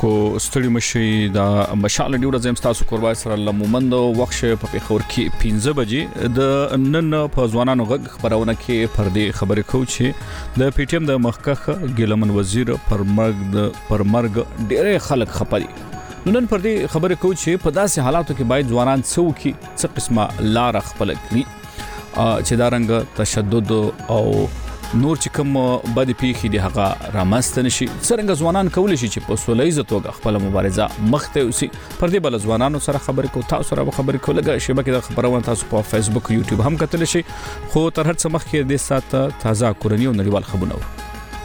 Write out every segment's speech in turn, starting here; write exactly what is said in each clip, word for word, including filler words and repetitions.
اوریدونکو ستړي مشي د مشال ډیوډ زم تاسو کوربای سره لمومند وخت په پیښور کې پنځه بجې د نن په ځوانانو غږ خبرونه کې پردي خبرې کوي چې د پی ټی ایم د مخکخ ګیلمن وزیر پر مرګ د پر مرګ ډېر خلک خپري نن پردي خبرې کوي چې په داسې حالاتو کې باید ځوانان څوکي څه قسمه لار خپل کړي چې دا رنګ تشدد او نور چې کوم بد پیخي دی هغه رامستنه شي څنګه ځوانان کولای شي چې په سولېزه توګه خپل مبارزه مخته وسی پر دې بل ځوانانو سره خبرې کو تاسو سره خبرې کولګه شبکې د خبرونه تاسو په فیسبوک یوټیوب هم کتل شي خو تر هر څه مخکې د ساته تازه کورنی او نړیوال خبرونه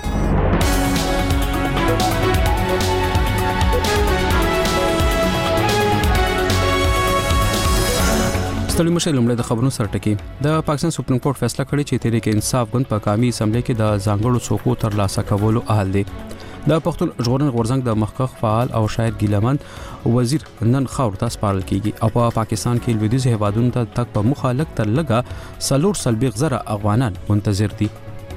ستړي مشه لمړی د خبرونو سره ټکی د پاکستان سپریم کورټ فیصله کړې چې تحریک انصاف ګوند په قومي اسمبلی کې د ځانګړو څوکو تر لاسه کولو اهل دي د پښتون ژغورنې غورځنګ د مخکخ فعال او شاعر ګیلمن وزیر نن خاور ته سپارل کیږي او په پاکستان کې لویدیځ هیوادونو ته تک په مخالک تر لګه سلور سلبیغ زره افغانان منتظر دي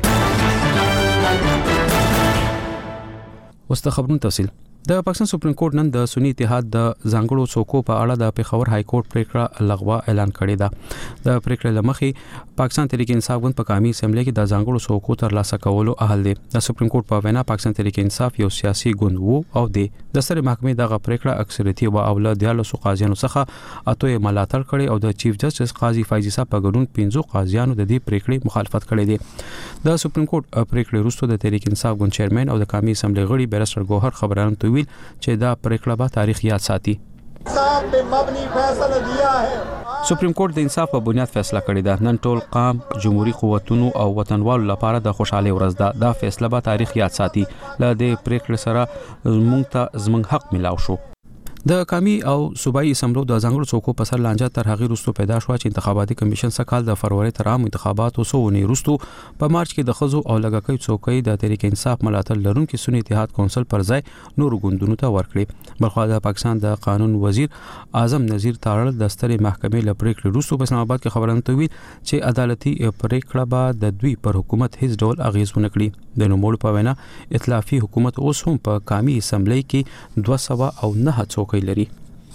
وسته خبرونو تفصیل د پاکستان سپریم کورټ نن د سنی اتحاد د ځانګړو څوکو په اړه د پیښور های کورټ پریکړه لغوه اعلان کړی ده د پریکړې لمخې پاکستان تحریک انصاف ګوند په قومي اسمبلی کې د ځانګړو څوکو تر لاسه کولو اهل دی د سپریم کورټ په وینا پاکستان تحریک انصاف یو سیاسي ګوند وو او دی د ستر محکمې دغه پریکړه اکثریتي او اولاد دیالو قاضیانو څخه اته ملاتړ کړي او د چیف جسټس قاضي فایزي صاحب په ګډون پنځو قاضیانو د دې پریکړې مخالفت کړې ده د سپریم کورټ پریکړې وروسته د تحریک انصاف ګوند چیرمن او د قومي اسمبلی غړي بیرسټر ګوهر خبرانو ته ویل چې دا پریکړه به تاریخ یاد ساتي صاحب نے مبنی فیصلہ دیا ہے سپریم کورټ د انصاف په بنیاد فیصله کړې ده نن ټول قام جمهوریت قوتونو او وطنوالو لپاره د خوشاله ورځ ده دا فیصله به تاریخ یاد ساتي ل دې پریکړې سره موږ ته زموږ حق ملاو شو د قومي او صوبایي اسمبلو د ځانګړو څوکو په سر لانجه تر هغه وروسته پیدا شو چې انتخاباتي کمیشن څخه کال د فروری تر عام انتخاباتو سوونی وروسته په مارچ کې د خزو او لګکۍ څوکۍ د تحریک انصاف ملاتړ لرونکو سنی اتحاد کونسل پر ځای نور ګوندونو ته ورکړي بلخو د پاکستان د قانون وزیر اعظم نذیر تارړ د سترې محکمې لپاره وروسته په اسلام آباد کې خبرونه توي چې عدالتي پریکړه به د دوی پر حکومت هیڅ ډول اغیز ونه کړي د نوموړ په وینا ائتلافي حکومت اوس هم په قومي اسمبلی کې دوه سوه او نه څوکۍ لري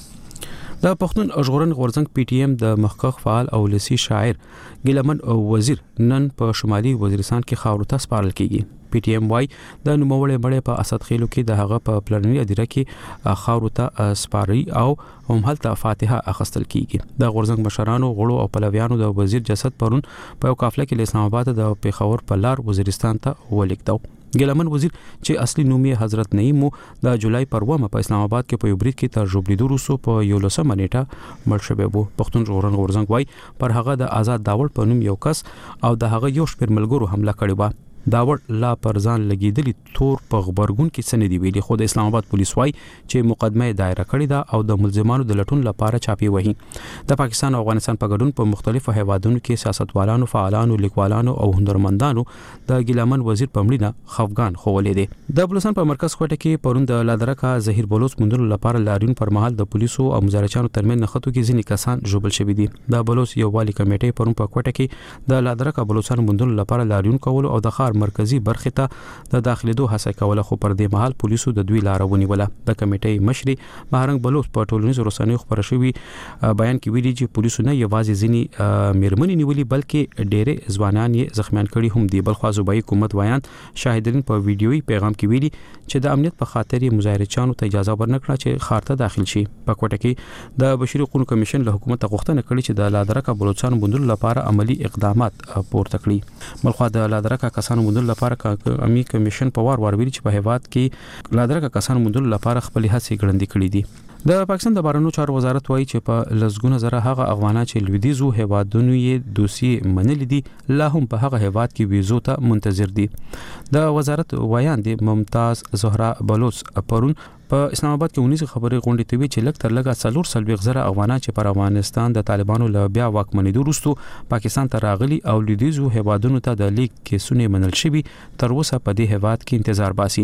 د پښتون ژغورنې غورځنګ پی ټی ایم د مخکخ فعال او لسی شاعر ګیلمن وزیر نن په شمالي وزیرستان کې خاور ته سپارل کیږي پی ټی ایم وايي د نوموړې مړې په اسد خېلو کې د هغه په پلاني اداره کې خاور ته سپاري او همهلته فاتحه اخستل کیږي د غورځنګ مشرانو غړو او پلویانو د وزیر جسد پرون په یو قافله کې اسلام آباد د پیښور په لار وزیرستان ته ولیکدو ګیلمن وزیر چې اصلي نوم یې حضرت نعیم د جولای پر اوومه په اسلام آباد کې په یو برید کې تر جوړېدو وروسته په یو لسمه نیټه مړ شوی وو پښتون ژغورنې غورځنګ وايي پر هغه د آزاد داوړ په نوم یو کس او د هغه یو شمېر ملګرو حمله کړې و داوړ لا پر ځان لګیدلی تور په خبرګون کې سند دی ویلي خو د اسلام آباد پولیس وايي چې مقدمه دایره کړې ده او د ملزمانو د لټون لپاره چاپی وهي د پاکستان او افغانستان په ګډون په مختلفو هیوادونو کې سیاستوالانو فعالانو لیکوالانو او هنرمندانو د ګیلمن وزیر په مړینه خفګان خوولې دي د بلوچستان په مرکز کوټه کې پرون د لادرکا زهیر بلوچ مندلو لپاره لاریون پر مهال د پولیسو او مزارچانو ترمن نخښتو کې ځینې کسان جوړل شوی دي د بلوچ یو والی کمیټې پرون په کوټه کې د لادرکا بلوچستان مندلو لپاره لاریون کول او د ښار مرکزی برخه ته د داخليدو هڅه کوله خو پر دې مهال پولیسو د دوی لار ونیوله د کمیټې مشري مهرنګ بلوچ په ټولنیزو رسنیو خبر شوی بیان کې ویلي چې پولیسو نه یوازې ځینی میرمنې نیولې بلکې ډېرې ځوانان یې زخمیان کړي هم دي بلخو صوبایي حکومت وایان شاهدین په ویډیوي پیغام کې ویلي چې د امنیت په خاطر یې مظاهرچیانو ته اجازه ورنکړه چې ښار ته داخل شي په کوټه کې د بشري حقوقو کمیشن له حکومت غوښتنه کړې چې د لادرکا بلوچستان بندولو لپاره عملی اقدامات پورته کړي بلخو د لادرکا کسانو بندولو لپاره امي کمیشن په وار وار ویلي چې په هیواد کې لادرکا کسانو بندولو لپاره خپل هڅې ګړندې کړې دي د پاکستان د بهرنیو چارو وزارت وایي چې په لسګونه زره هغه افغانان چې لویدیځو هیوادونو یې دوسیې منلې دي لا هم په هغه هیواد کې ویزو ته منتظر دي د وزارت وایان دي ممتاز زهرا بلوچ پرون په اسلام آباد کې ونیسه خبرې غونډې ته وی چې لک تر لګا څلور سلويغ زره افغانان چې پر افغانستان د طالبانو له بیا واکمنېدو وروسته پاکستان ته راغلي او لویدیځو هیوادونو ته د لیک کیسونه منل شوی تر اوسه په دې هیواد کې انتظار باسي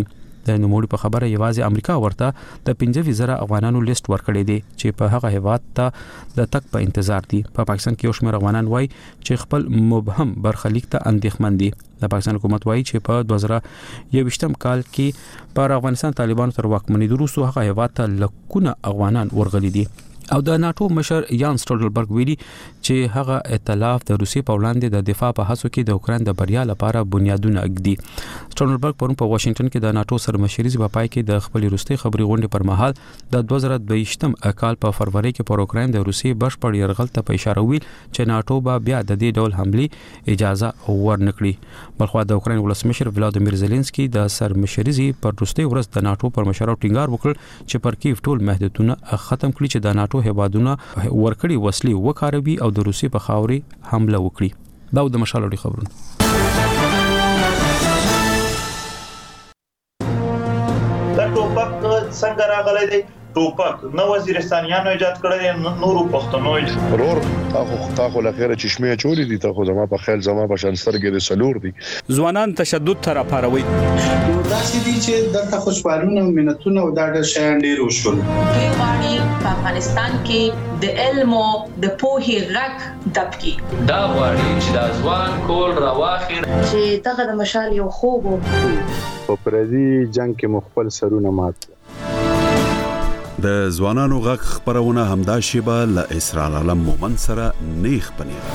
د نوموړي په خبره یوازې امریکا ورته د پنځه زره افغانانو لیست ورکړی دی چې په هغه هیواد ته د تک په انتظار دي. په پاکستان کې یو شمېر افغانان وایي چې خپل مبهم برخلیک ته اندېښمن دي. د پاکستان حکومت وایي چې په دوه زره یوویشتم کال کې پر افغانستان طالبانو تر واکمنۍ وروسته هغه هیواد ته لکونه افغانان ورغلي دي. او د ناتو مشر یان سټولټنبرګ ویلي چې هغه ائتلاف د روسیې په وړاندې د دفاع په هڅو کې د اوکران د بریا لپاره بنیادونه ږدي. سټولټنبرګ پرون په واشنگټن کې د ناتو سرمشري په پای کې د خپل روسي خبري غونډې پر مهال د دوه زره دوه یم کال په فروری کې پر اوکران د روسیې بشپړ یرغل ته په اشاره ویل چې ناتو به بیا د دې ډول حمله اجازه ورنکړي. بلخو د اوکران ولسمشر ولادیمیر زيلنسکي د سرمشري پر وروستي ورځ د ناتو پر مشر ټینګار وکړ چې پر کیف ټول محدودیتونه ختم کړي چې د ناتو هیوادونه ورکړي وسلې وکاروي او د روسي په خاوري حمله وکړي. دا د مشالوړي خبرونه. دا ټوپک څنګه راغلی دی؟ ټوپک نو وزیرستانیانو ایجاد کړی، نورو پښتنو ضرور تاسو تاسو لخيره چشمه چولې دي، تاسو زما په خیال زما په شانستر کې د سلور دي. ځوانان تشدد تر اپاروي نو داسې دي چې دغه خوشبالونه او منتونه او دا د شیان ډیر وشول. دوی غواړي په افغانستان کې د علم او د پوهې غږ دبکي. دا غواړي چې د ځوان کول راواخیر چې دغه د مشال یو خوب په پردي جنگ کې مخبل سرونه مات. د ځوانانو غږ خبرونه همدا شیبه ل اسرار علم مومن سره نیخ پنیر.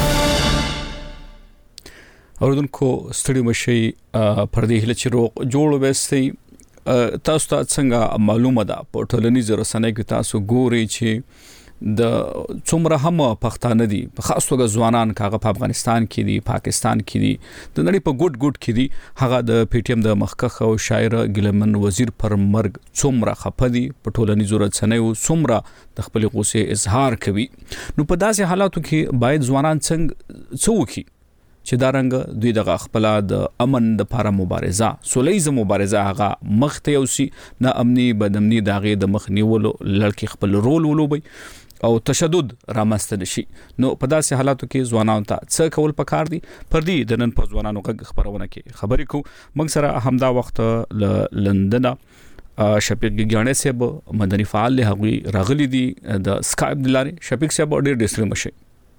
اوردونکو ستړي مشي پر دې هله چې روغ جوړ وستي تاسو ته څنګه معلومه ده په ټولنیزو رسنیو کې تاسو ګوري چې د څومره هم پښتانه دي په خاص توګه ځوانان کاغه په افغانستان کې دي، پاکستان کې دي، د نړۍ په ګډ ګډ کې دي، هغه د پی ټی ایم د مخکخ او شاعر ګلمن وزیر پر مرګ څومره خپدي په ټولنیزو رسنیو څومره د خپل غوسه اظهار کوي. نو په داسې حالاتو کې باید ځوانان څنګه څوکي چې دا رنګ دوی دغه خپل د امن د لپاره مبارزه سولېزه مبارزه هغه مخته یوسي نه امني بدامني داغه د مخ نیولو لړکی خپل رول ولوبي او تشدد رامنځته نشي. نو په داسې حالاتو کې ځوانانو ته څه کول پکار دي؟ پر دې د نن په ځوانانو غږ خبرونه کې خبرې کو. موږ سره همدا وخت ل لندن شفیق ګیانه صاحب مدني فعال له هغه راغلي دي د سکایپ د لارې. شفیق صاحب ډېر ډېر مشه.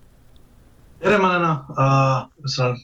ډېر مننه سر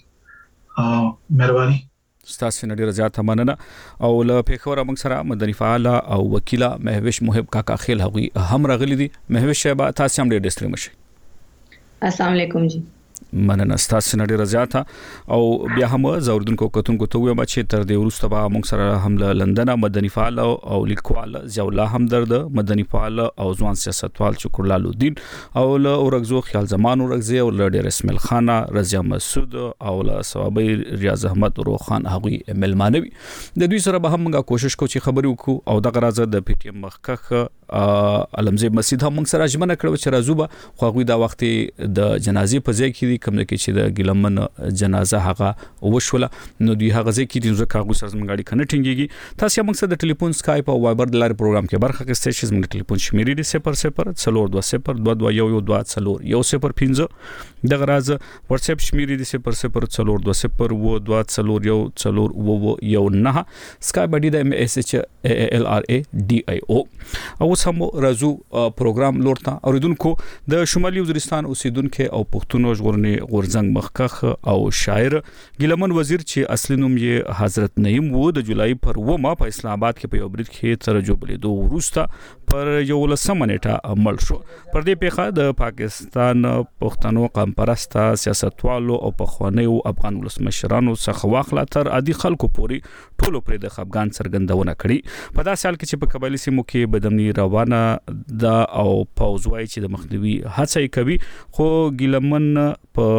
مهرباني ستاسو نه ډیره زیاته مننه. او له پیښور موږ سره مدني فعال او وکیل مهوش محب کاکا خیل هغه هم راغلي دي. مهوش صاحب تاسو هم ډیر ډیر مشه. السلام علیکم جی. مننه ستاسو نه ډیره زیاته. او بیا هم زوردونکو کتونکو ته وایم چې تر دې وروسته به موږ سره هم له لندن مدني فعال او لیکوال ضیاء الله همدرد، مدني فعال او ځوان سیاستوال شکر لال الدین او له اورغزو خیال زمان اورغزي او له ډیر اسماعیل خان، رضیا مسعود او له ثوابي ریاض احمد روخان هغه ملمانوي. د دوی سره به هم موږ کوشش کوو چې خبرې وکړو او دغه راز د پی ټی ایم مخکخ علمزی مسجد هم موږ سره ژمنه کړو چې راځو به خو غوي دا وخت د جنازې په ځای کې کوم کې چې د ګلمن جنازه هغه وشوله. نو دوی هغه ځکه چې د کاغذ سره زمګاړي کنه ټینګيږي. تاسو موږ سره د ټلیفون سکایپ او وایبر د لارې پروګرام کې برخه اخیستئ چې زموږ ټلیفون شمیرې دي صفر صفر څلور دوه صفر دوه دوه یو یو دوه څلور یو صفر پنځه. دغه راز واتس اپ شمیرې دي صفر صفر څلور دوه صفر و دوه څلور یو څلور و یو نه. سکایپ باندې د ام اس ایچ ال ار ای ډي آی او. او سم راځو پروګرام لورته. اوریدونکو د شمالي وزیرستان اوسیدونکو او پښتون ژغورنې غورزنګ مخکخ او شاعر ګلمن وزیر چې اصلي نوم یې حضرت نعیم وو د جولای پر ومه په اسلام آباد کې په یو برید کې تر جوړې دوه وروسته پر یو لسمه نیټه عمل شو. پر دې پیښه د پاکستان پښتنو قوم پرسته سیاستوالو او پخوانیو افغان ولسمشرانو څخه واخلا تر عادي خلکو پورې ټولو پر د خفګان څرګندونه کړې. په داسې حال کې چې په قبایلی سیمو کې بدامني روانه ده او پوځوي چې د مخنیوي هڅه کوي، خو ګلمن په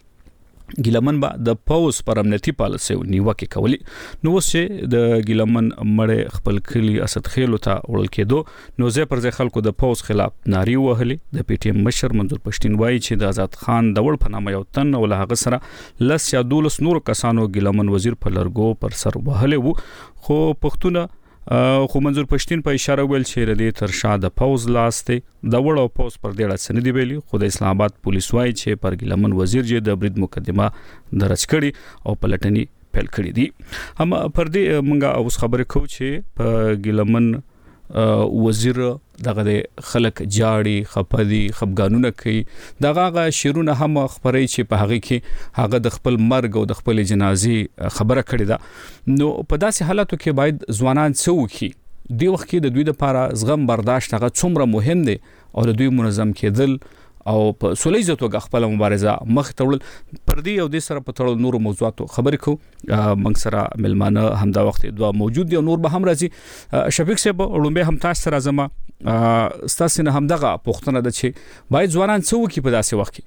ګلمن با د پوز پر امنیتي پالیسي نیوکه کوي. نو چې د ګلمن مړ خپل کلی اسد خیلو ته وړل کېدو نو زه پر ځای خلکو د پوز خلاف ناری وهلې. د پی ټی ایم مشر منظور پښتين وایي چې د آزاد خان د وړ په نامه یو تن او له هغه سره لس یا دولس نور کسانو ګلمن وزیر په لرګو پر سر وهلې وو. خو پښتون خو منظور پښتين په اشاره ویل چې ردی تر شاده پوز لاسته د وړو پوز پر ډېر سندې ویلي. خو د اسلام آباد پولیس وایي چې پر ګلمن وزیر چې د برید مقدمه درج کړي او پلټنی پیل کړی دي. هم پر دې موږ اوس خبرې کوو چې په ګیلمن وزیر دغه خلک جاړي خپدي خفګانونه کوي دغه غا شیرونه هم خبرې چې په هغه کې هغه د خپل مرګ او د خپل جنازي خبره کړې ده. نو په داسې حالاتو کې باید ځوانان څه وکړي دی وخت کې د دوی لپاره زغم برداشت هغه څومره مهم دی او د دوی منظم کېدل او په سولېزه توګه خپل مبارزه مخ ته وړل پر دې او د سره په تړل نور موضوعاتو خبرې کو موږ سره ملمانه همدا وخت دوه موجود دي نور به هم راځي. شفیق صاحب لومبه هم تاسو سره زما ستاسو نه همدغه پوښتنه ده چې باید ځوانان څه وکړي په داسې وخت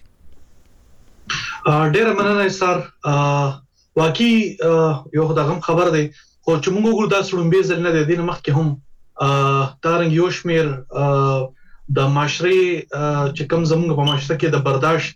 کې. ډېر مننه سر واقعي یو دغه خبر دی خو چې موږ وګورو دا لومبه ځل نه دی د مخکې هم تارنګ یو شمیر د معاشري چې کوم زموږ په معاشره کې د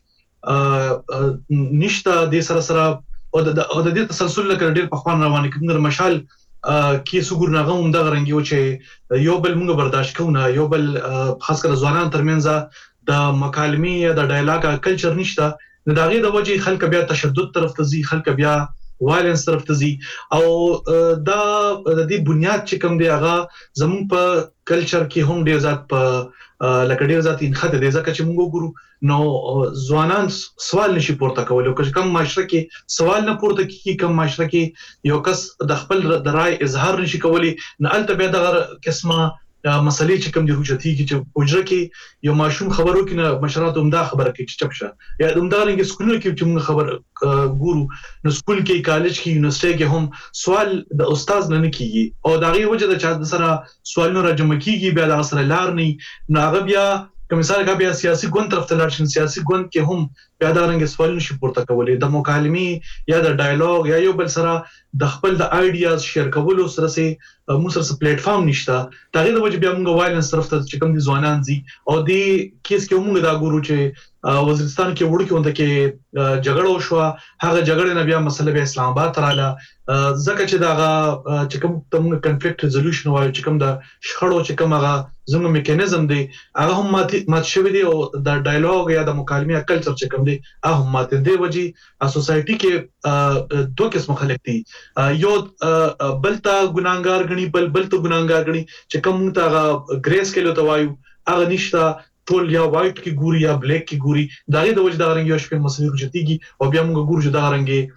برداشت نشته د سره سره او د دې تسلسل لکه ډېر په خوان روان کېدل مشال کې سګور نه غوم د غرنګ یو چې یو بل موږ برداشت کوو یو بل خاص کر ځوانان ترمنځ د مکالمې یا د ډایلاګ کلچر نشته د دغه د وجې خلک بیا تشدد طرف ته ځي خلک بیا وایلنس طرف ته ځي او دا د دې بنیاد چې کوم دی هغه زموږ په کلچر کې هم ډیر ځات په لکه ډیر ځات انخته دي ځکه چې موږ ګورو نو ځوانان سوال نشي پورته کولای او کوم معاشره کې سوال نه پورته کیږي کوم معاشره کې یو کس د خپل د رائے اظهار نشي کولی نه الته به دغه قسمه مسلې چې کوم دی روچتي کې چې پوجره کې یو ماشوم خبرو کې نه مشرات عمده خبره کې چې چپشه یا عمده رنګ سکولونو کې چې موږ خبر ګورو نو سکول کې کالج کې یونیورسيټي کې هم سوال د استاد نه کیږي او دغه وجه د چا سره سوالونه راجمع کیږي بیا د سره لار نه نو هغه بیا کوم مثال کا بیا سیاسي ګوند طرف ته لاړ شي سیاسي ګوند کې هم بیا دا رنګ سوال نشي پورته کولای د مکالمې یا د ډایالوګ یا یو بل سره د خپل د آیډیاز شیر کولو سره سي موږ سره پلیټ فارم نشته دغه د وجه بیا موږ وایلنس طرف ته چې کوم دي ځوانان دي او د کیس کې موږ دا ګورو چې وزیرستان کې وړ کې ونده کې جګړه وشو هغه جګړه نه بیا مسله به اسلام آباد تراله ځکه چې دا چې کوم تم کنفلیکټ ریزولوشن وایي چې کوم د شخړو چې کوم هغه زموږ میکانیزم دی هغه هم مات مات شوی دی او د ډایالوګ یا د مکالمې کلچر چې کوم دی هغه هم مات دی وجه سوسايټي کې دوه قسم خلک دي یو بلتا ګناګار غني بل بلته ګناګار غني چې کوم ته ګریس کې لته وایو هغه نشته ټول یا وایټ کې ګوري یا بلیک کې ګوري دغه د وجه دا رنګ یو شپه مسلې روچتيږي او بیا موږ ګورو چې دا رنګ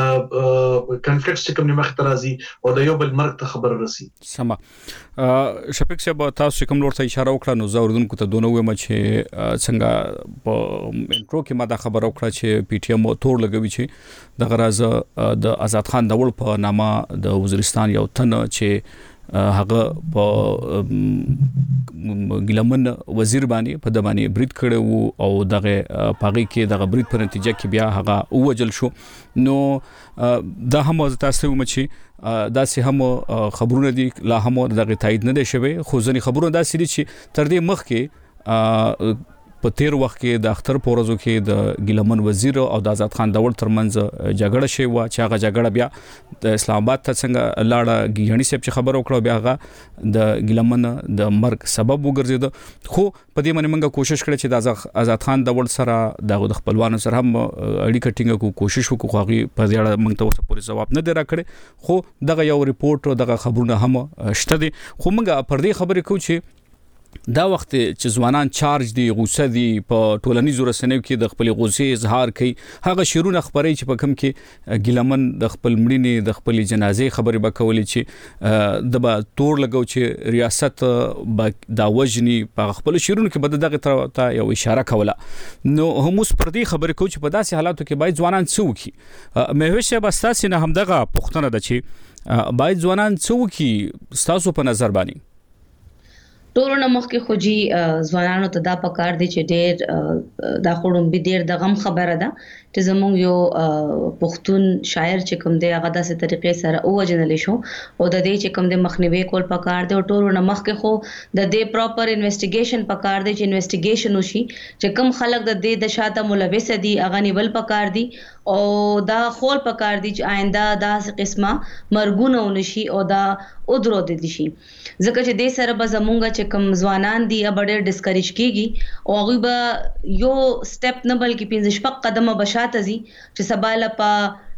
کنفلیکټ چې کوم نه مخ ترازي او د یو بل مرګ ته خبر رسي. سم شفیق صاحب تاسو کوم لور ته اشاره وکړه نو زوردون کو ته دونه ومه چې څنګه په انټرو کې ما دا خبر وکړه چې پی ټی ایم تور لګوي چې د غراز د آزاد خان دول په نامه د وزیرستان یو تن چې هغه په ګلمن وزیر باندې په د باندې برید کړو او دغه پاغي کې دغه برید په نتیجه کې بیا هغه اوجل شو نو دا هم تاسو هم چې دا سه هم خبرونه دي لا هم دغه تایید نه دي شوی خو ځنی خبرونه دا سړي چې تر دې مخ کې په تیر وخت کې د اختر پورزو کې د ګلمن وزیر او د آزاد خان دول ترمنځ جګړه شوی و چې هغه جګړه بیا د اسلام آباد ته څنګه لاړه ګیانی صاحب چې خبر وکړو بیا هغه د ګلمن د مرګ سبب وګرځید خو په دې باندې موږ کوشش کړې چې د آزاد خان دول سره د خپلوانو سره هم اړیکه ټینګه کو کوشش وکړو خو هغه په دې اړه موږ ته اوس پوره جواب نه دی راکړي خو دغه یو ریپورت او دغه خبرونه هم شته دي خو موږ پر دې خبرې کوو چې دا وخت چې ځوانان چارج دي غوسه دي په ټولنیزو رسنیو کې د خپل غوسې اظهار کوي هغه شیرونه خبري چې په کوم کې ګلمن د خپل مړینې د خپل جنازې خبري وکولې چې د با تور لګو چې ریاست دا وجني په خپل شیرونه کې بد دغه ته یو اشاره کوله نو هم اوس پر دې خبرې کوي چې په داسې حالاتو کې باید ځوانان څه وکړي مې هوښه بس تاسو نه همدغه پوښتنه ده چې باید ځوانان څه وکړي تاسو په نظر باندې ټول نو مخکې خو جی ځوانانو ته دا پکار دي چې ډېر دا خورم به ډېر د غم خبره ده چې زموږ یو پښتون شاعر چې کوم دی هغه داسې طریقې سره او وجنل شو او د دې چې کوم دی مخنیوي کول پکار دی او ټول نو مخکې خو د دې پراپر انویسټیګیشن پکار دی چې انویسټیګیشن وشي چې کوم خلک د دې د شاته ملوث دي هغه نیول پکار دي او دا خول پکار دي چې آینده داسې قسمه مرګونه ونشي او دا او درو دي شي ځکه چې دې سره به زمونږ چې کوم ځوانان دي یا ډېر ډیسکریج کیږي او هغه به یو سټپ نه بلکې پنځه شپږ قدمه بشاته زی چې سباله په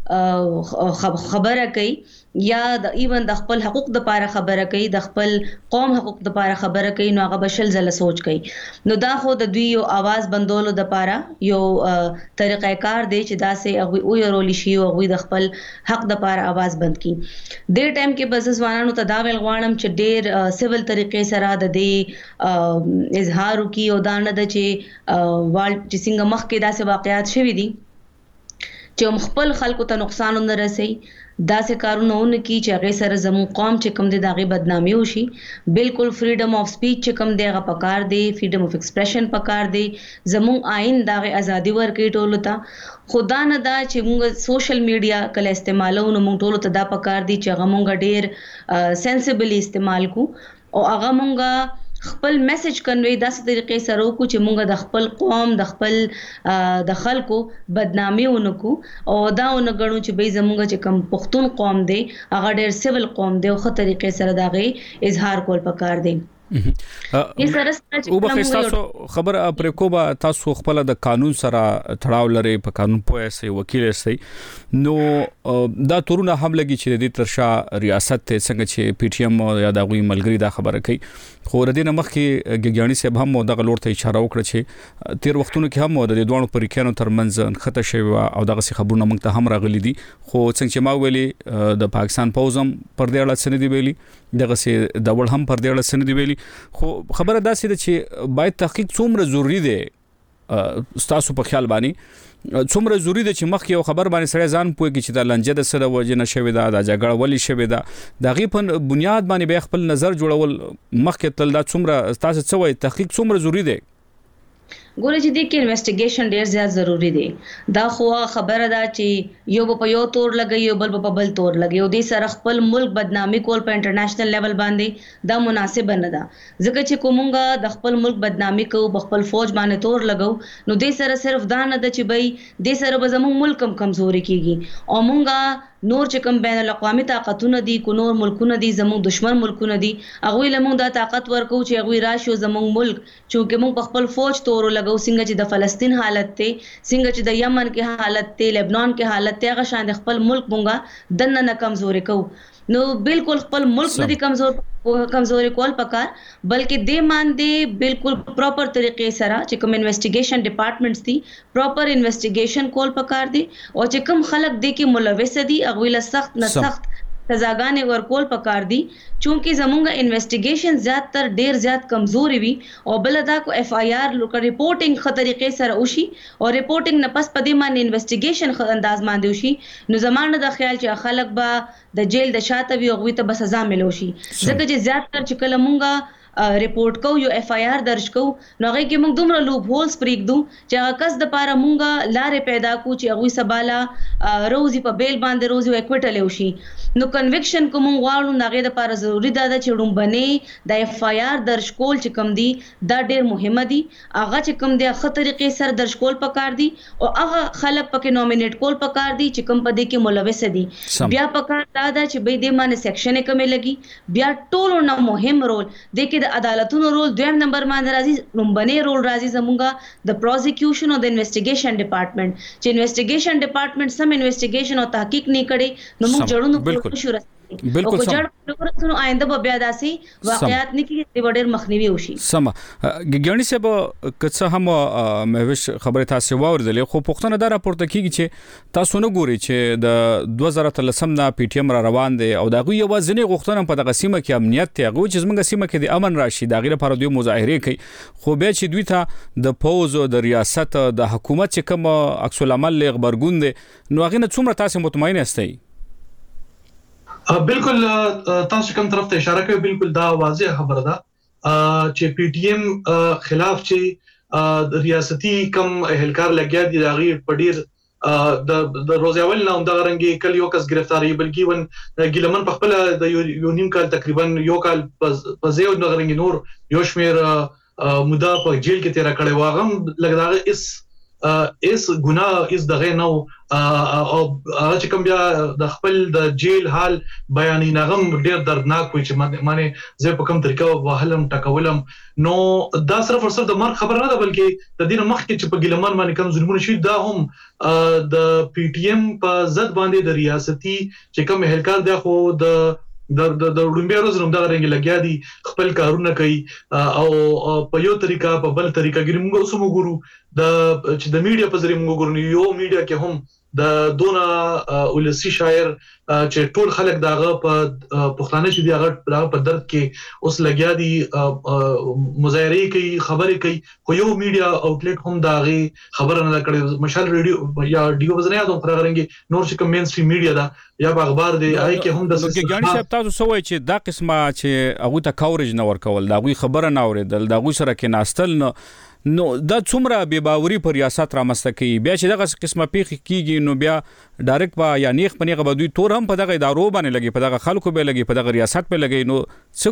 خبره کوي یا د ایون د خپل حقوق د لپاره خبره کوي د خپل قوم حقوق د لپاره خبره کوي نو هغه بشل زله سوچ کوي نو دا خو د دوی یو आवाज بندولو د لپاره یو طریقې کار دی چې دا سه هغه او یو رول شي او هغه د خپل حق د لپاره आवाज بند کړي د ټایم کې بس ځوانانو ته دا ویل غواړم چې ډېر سیول طریقې سره د دې اظهار وکي او دا نه د چې وال چې څنګه مخ کې داسې واقعیات شوي دي چې خپل خلکو ته نقصان نه رسي دا سه کارونه ونکي چې هغه سره زمو قوم چې کوم د داغه بدنامي وشي بالکل فریډم اف سپیچ چې کوم دیغه پکار دی فریډم اف ایکسپریشن پکار دی زمو آئین داغه ازادي ورکړي ټولو ته خدا نه دا چې موږ سوشل میډیا کله استعمالو نو موږ ټولو ته دا پکار دی چې هغه موږ ډیر سنسیبلی استعمال کو او هغه موږ خپل میسج کنوي داسې طریقې سره وکړو چې موږ د خپل قوم د خپل د خلکو بدنامي ونکو او دا ونګړو چې به زموږ چې کم پښتون قوم دی هغه ډېر سیول قوم دی او خه طریقې سره داغه اظهار کول پکار دی او به تاسو خبر پر کوبا تاسو خپل د قانون سره تړاو لري په قانون پوهه سي وکیل سي نو دا تورونه هم لګي چې د ترشا ریاست ته څنګه چې پی ټی ایم یا د غوي ملګری دا خبره کوي خو ردی نه مخکې ګګیانی صاحب هم د غلور ته اشاره وکړه چې تیر وختونو کې هم د دوه پریکانو ترمنځ خطه شوی او دغه خبرونه موږ ته هم راغلي دي خو څنګه چې ما ویلي د پاکستان پوزم پر دې اړه سندې ویلي دغه سي د ول هم پر دې اړه سندې ویلي خو خبره دا سي چې باید تحقیق څومره ضروری دی ستاسو په خیال باندې څومره ضروری دی چې مخکې یو خبر باندې سړی ځان پوهیږي چې د لنجه د سره وجه نه شوی دا د جګړه ولې شوی دا د غي په بنیاد باندې به خپل نظر جوړول مخکې تل دا څومره تاسو څه وایي تحقیق څومره ضروری دی ګوره چې د کې انویسټیګیشن ډیر زیات ضروری دی دا خو خبره ده چې یو په یو تور لګي یو بل په بل تور لګي او د سره خپل ملک بدنامي کول په انټرنیشنل لیول باندې دا مناسب نه ده ځکه چې کومګه د خپل ملک بدنامي کو په خپل فوج باندې تور لګو نو د سره صرف دا نه ده چې بای د سره به زموږ ملک کم کمزوري کیږي او مونږه نور چې کوم بین الاقوامي طاقتونه دي کو نور ملکونه دي زموږ دشمن ملکونه دي هغه لمون دا طاقت ورکو چې هغه راشي زموږ ملک چې موږ په خپل فوج تور لګو څنګه چې د فلسطین حالت ته څنګه چې د یمن کې حالت ته لبنان کې حالت ته هغه شان خپل ملک مونږه دنه نه کمزوري کو نو بالکل خپل ملک نه کمزور کمزوري کول پکار بلکې د مان دي بالکل پراپر طریقې سره چې کوم انویسټیګیشن ډپارټمنټس دي پراپر انویسټیګیشن کول پکار دي او چې کوم خلک دي کې ملوث دي هغه له سخت نه سخت سزاګانې ورکول پکار دي چونکی زمونږه انویسټیګیشن زیات تر ډیر زیات کمزوري وي او بل دا کو اف آی آر لوکه ریپورټینګ خ طریقې سره وشي او ریپورټینګ نه پس پدې باندې انویسټیګیشن خ انداز باندې وشي نو زمانه د خیال چې خلک به د جیل د شاته وي او غوي ته به سزا ملو شي ځکه چې زیات تر چې کله مونږه ریپورت کو یو اف آی آر درج کو نو هغه کې موږ دومره لوب هولز پریږدو چې هغه کس د پاره مونږه لارې پیدا کو چې هغه سباله روزي په بیل باندې روزي اکوټل وشي نو کنویکشن کوم غواړو هغه د پاره ضروری ده چې ډومبنه د اف آی آر درج کول چې کم دي دا ډیر مهمه دي هغه چې کم دي هغه طریقې سره درج کول پکار دي او هغه خلک پکې نومینیټ کول پکار دي چې کم پدې کې ملوث دي بیا پکار دا ده چې به دې باندې سیکشن کمې لګي بیا ټولو نه مهم رول د د عدالتونو رول دویم نمبر باندې راځي لومبني رول راځي زموږه د پروزیکیوشن او د انویسټیګیشن ډپارټمنټ چې انویسټیګیشن ډپارټمنټ سم انویسټیګیشن او تحقیق نه کړي نو موږ جوړونو کوو شو بالکل سم او آینده به بیا داسي واقعیات نه کیږي د ډېر مخنیوي وشي سم ګګیانی صاحب کڅه هم مهوش خبره تاسو واوردلې خو پښتنه دا راپورته کیږي چې تاسو نه ګوري چې د دوه زره اتلسم نه پی ټی ایم را روان دي او دا غوي یوازې غوښتنه په دغه سیمه کې امنیت ته غوي چې زموږ سیمه کې د امن راشي دا غیره لپاره دوی مظاهره کوي خو بیا چې دوی ته د پوز او د ریاست د حکومت چې کوم عکس العمل لغبرګون دي نو هغه نه څومره تاسو مطمئن یاستئ بالکل تاسو کوم طرف ته اشاره کوي بالکل دا واضح خبره ده چې پی ټی ایم خلاف چې ریاستي کم اهلکار لګیا دي دا غیر پډیر د د روزاول نه د غرنګي کل یو کس گرفتاری بلکې ون ګلمن په خپل د یو نیم کال تقریبا یو کال په زیو د غرنګي نور یو شمیر مودا په جیل کې تیر کړي واغم لګداغه اس اس ګناه اس دغه نو او هغه چې کوم بیا د خپل د جیل حال بیانې نغم ډیر دردناک وي چې معنی زه په کوم طریقه وهلم ټکولم نو دا صرف ورسره د مرګ خبر نه ده بلکې د دې مخکې چې په ګلمان باندې کوم ظلمونه شي دا هم د پی ټی ایم په ضد باندې د ریاستي چې کوم اهلکار دی خو د د د وړاندې ورځ نوم دا رنګ لګیا دي خپل کارونه کوي او په یو طریقه په بل طریقه ګریم موږ سمو ګورو د چې د میډیا په ذریعہ موږ ګورو یو میډیا کې هم د دونا ولسی شاعر چې ټول خلک داغه په پښتانه چې داغه په درد کې اوس لګیا دي مظاهره کوي خبرې کوي خو یو میډیا اوټلیټ هم داغه خبره نه کړي مشال ریډیو یا ډیو وزنه یادو خبرنګي نور چې کوم مین سټریم میډیا دا یا اخبار دی آی کې هم د ګاڼي صاحب تاسو سوې چې دا قسمه چې هغه ته کاورج نه ورکول دا غوي خبره نه اوریدل دا غوي سره کې ناستل نو نو دا څومره بے باوري پر ریاست را مستکی بیا چې دغه قسمه پیخ کیږي نو بیا ډایرکټ با یا نیخ پنیغه بدوی تور هم په دغه ادارو باندې لګي په دغه خلکو به لګي په دغه ریاست په لګي نو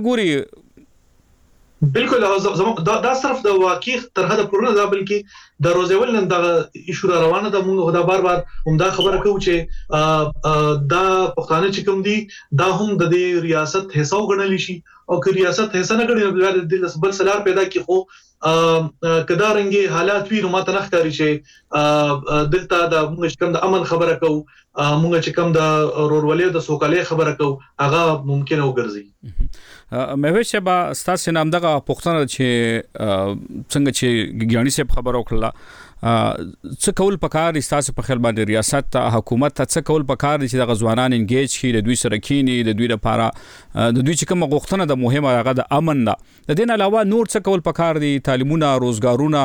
څګوري بالکل دا دا صرف د واقع تر حد پورې نه بلکې د روزول نن د ایشو روانه د موږ دا بار بار هم دا خبره کوو چې دا پښتانه چې کوم دي دا هم د دې ریاست حصہ وګڼل شي او که ریاست حصہ نه ګڼل د بل سلار پیدا کی خو کدا رنګي حالات وی نو ماته نه ښکاری چې دلته د موږ کوم د امن خبره کوو موږ چې کوم د رورولې د سوکالې خبره کوو هغه ممکن وګرځي مې وشه با ستاسو نام دغه پښتنه چې څنګه چې ګیانی صاحب خبر وکړه څه کول پکار استاسو په خیال باندې ریاست ته حکومت ته څه کول پکار چې د غزوانان انګیج شي د دوی سره کینی د دوی لپاره د دوی چې کوم غوښتنه د مهمه هغه د امن نه د دین علاوه نور څه کول پکار دي تعلیمونه روزګارونه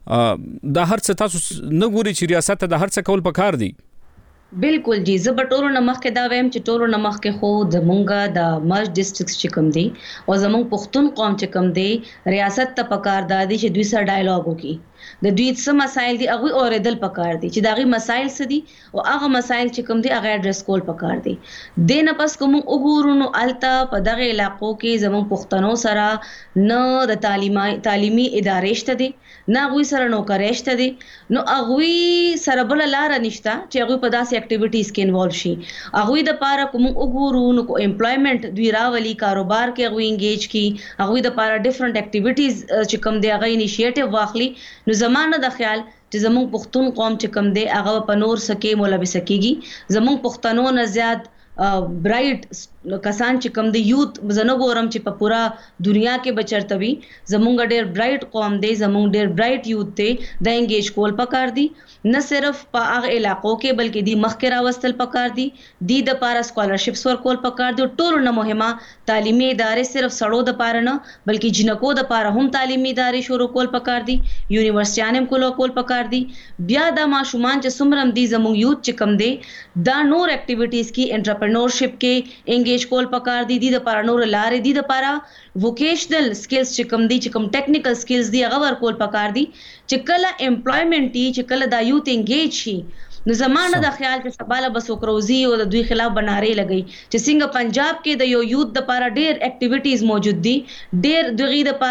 د هر څه تاسو نه ګوري چې ریاست ته د هر څه کول پکار دي بالکل جی زه په ټولو نمخ کې دا وایم چې ټولو نمخ کې خو د مونږه د مرج ډیسټریکټ چې کوم دي او زمونږ پښتون قوم چې کوم دي ریاست ته پکار دادي چې دوی سره ډایالوګ وکړي د دوی څه مسایل دي هغه اوریدل پکار دي چې داغي مسایل څه دي او هغه مسایل چې کوم دي هغه اډریس کول پکار دي د نه پس کوم وګورو نو التا په دغه علاقو کې زموږ پښتنو سره نه د تعلیمي تعلیمي ادارې شته دي نه غوي سره نوکریشته دي نو هغه سره بل لار نشته چې هغه په داسې اکټیویټیز کې انوالو شي هغه د پاره کوم وګورو نو کو امپلویمنت دوی راولي کاروبار کې هغه انګیج کی هغه د پاره ډیفرنٹ اکټیویټیز چې کوم دی هغه انیشیټیو واخلي نو زمانه د خیال چې زموږ پښتون قوم چې کوم دی هغه په نور سکه مولوي سکیږي زموږ پښتنو نه زیات برایټ کسان چې کوم دی یوت زنه ګورم چې په پورا دنیا کې بچرتوي زموږ ډېر برایټ قوم دی زموږ ډېر برایټ یوت دی د انګیج کول پکار دي نه صرف په هغه علاقو کې بلکې دی مخکې راوستل پکار دي دی د پاره سکالرشپس ورکول پکار دي ټول نه مهمه تعلیمي ادارې صرف سړو د پاره نه بلکې جنکو د پاره هم تعلیمي ادارې شروع کول پکار دي یونیورسيټیانم کول کول پکار دي بیا د ماشومان چې سمرم دي زموږ یوت چې کوم دی دا نور اکټیویټیز کې انټرپرنورشپ کې انګیج کول پکار دي د لپاره نور لارې دي د لپاره ووکیشنل سکلز چې کوم دي چې کوم ټیکنیکل سکلز دي هغه ورکول پکار دي چې کله امپلویمنت دي چې کله دا یوت انګیج شي نو زمانه د خیال چې سباله بس وکروزی او د دوی خلاف بناري لګي چې څنګه پنجاب کې د یو یوت د لپاره ډېر اکټیویټیز موجود دي ډېر دغه د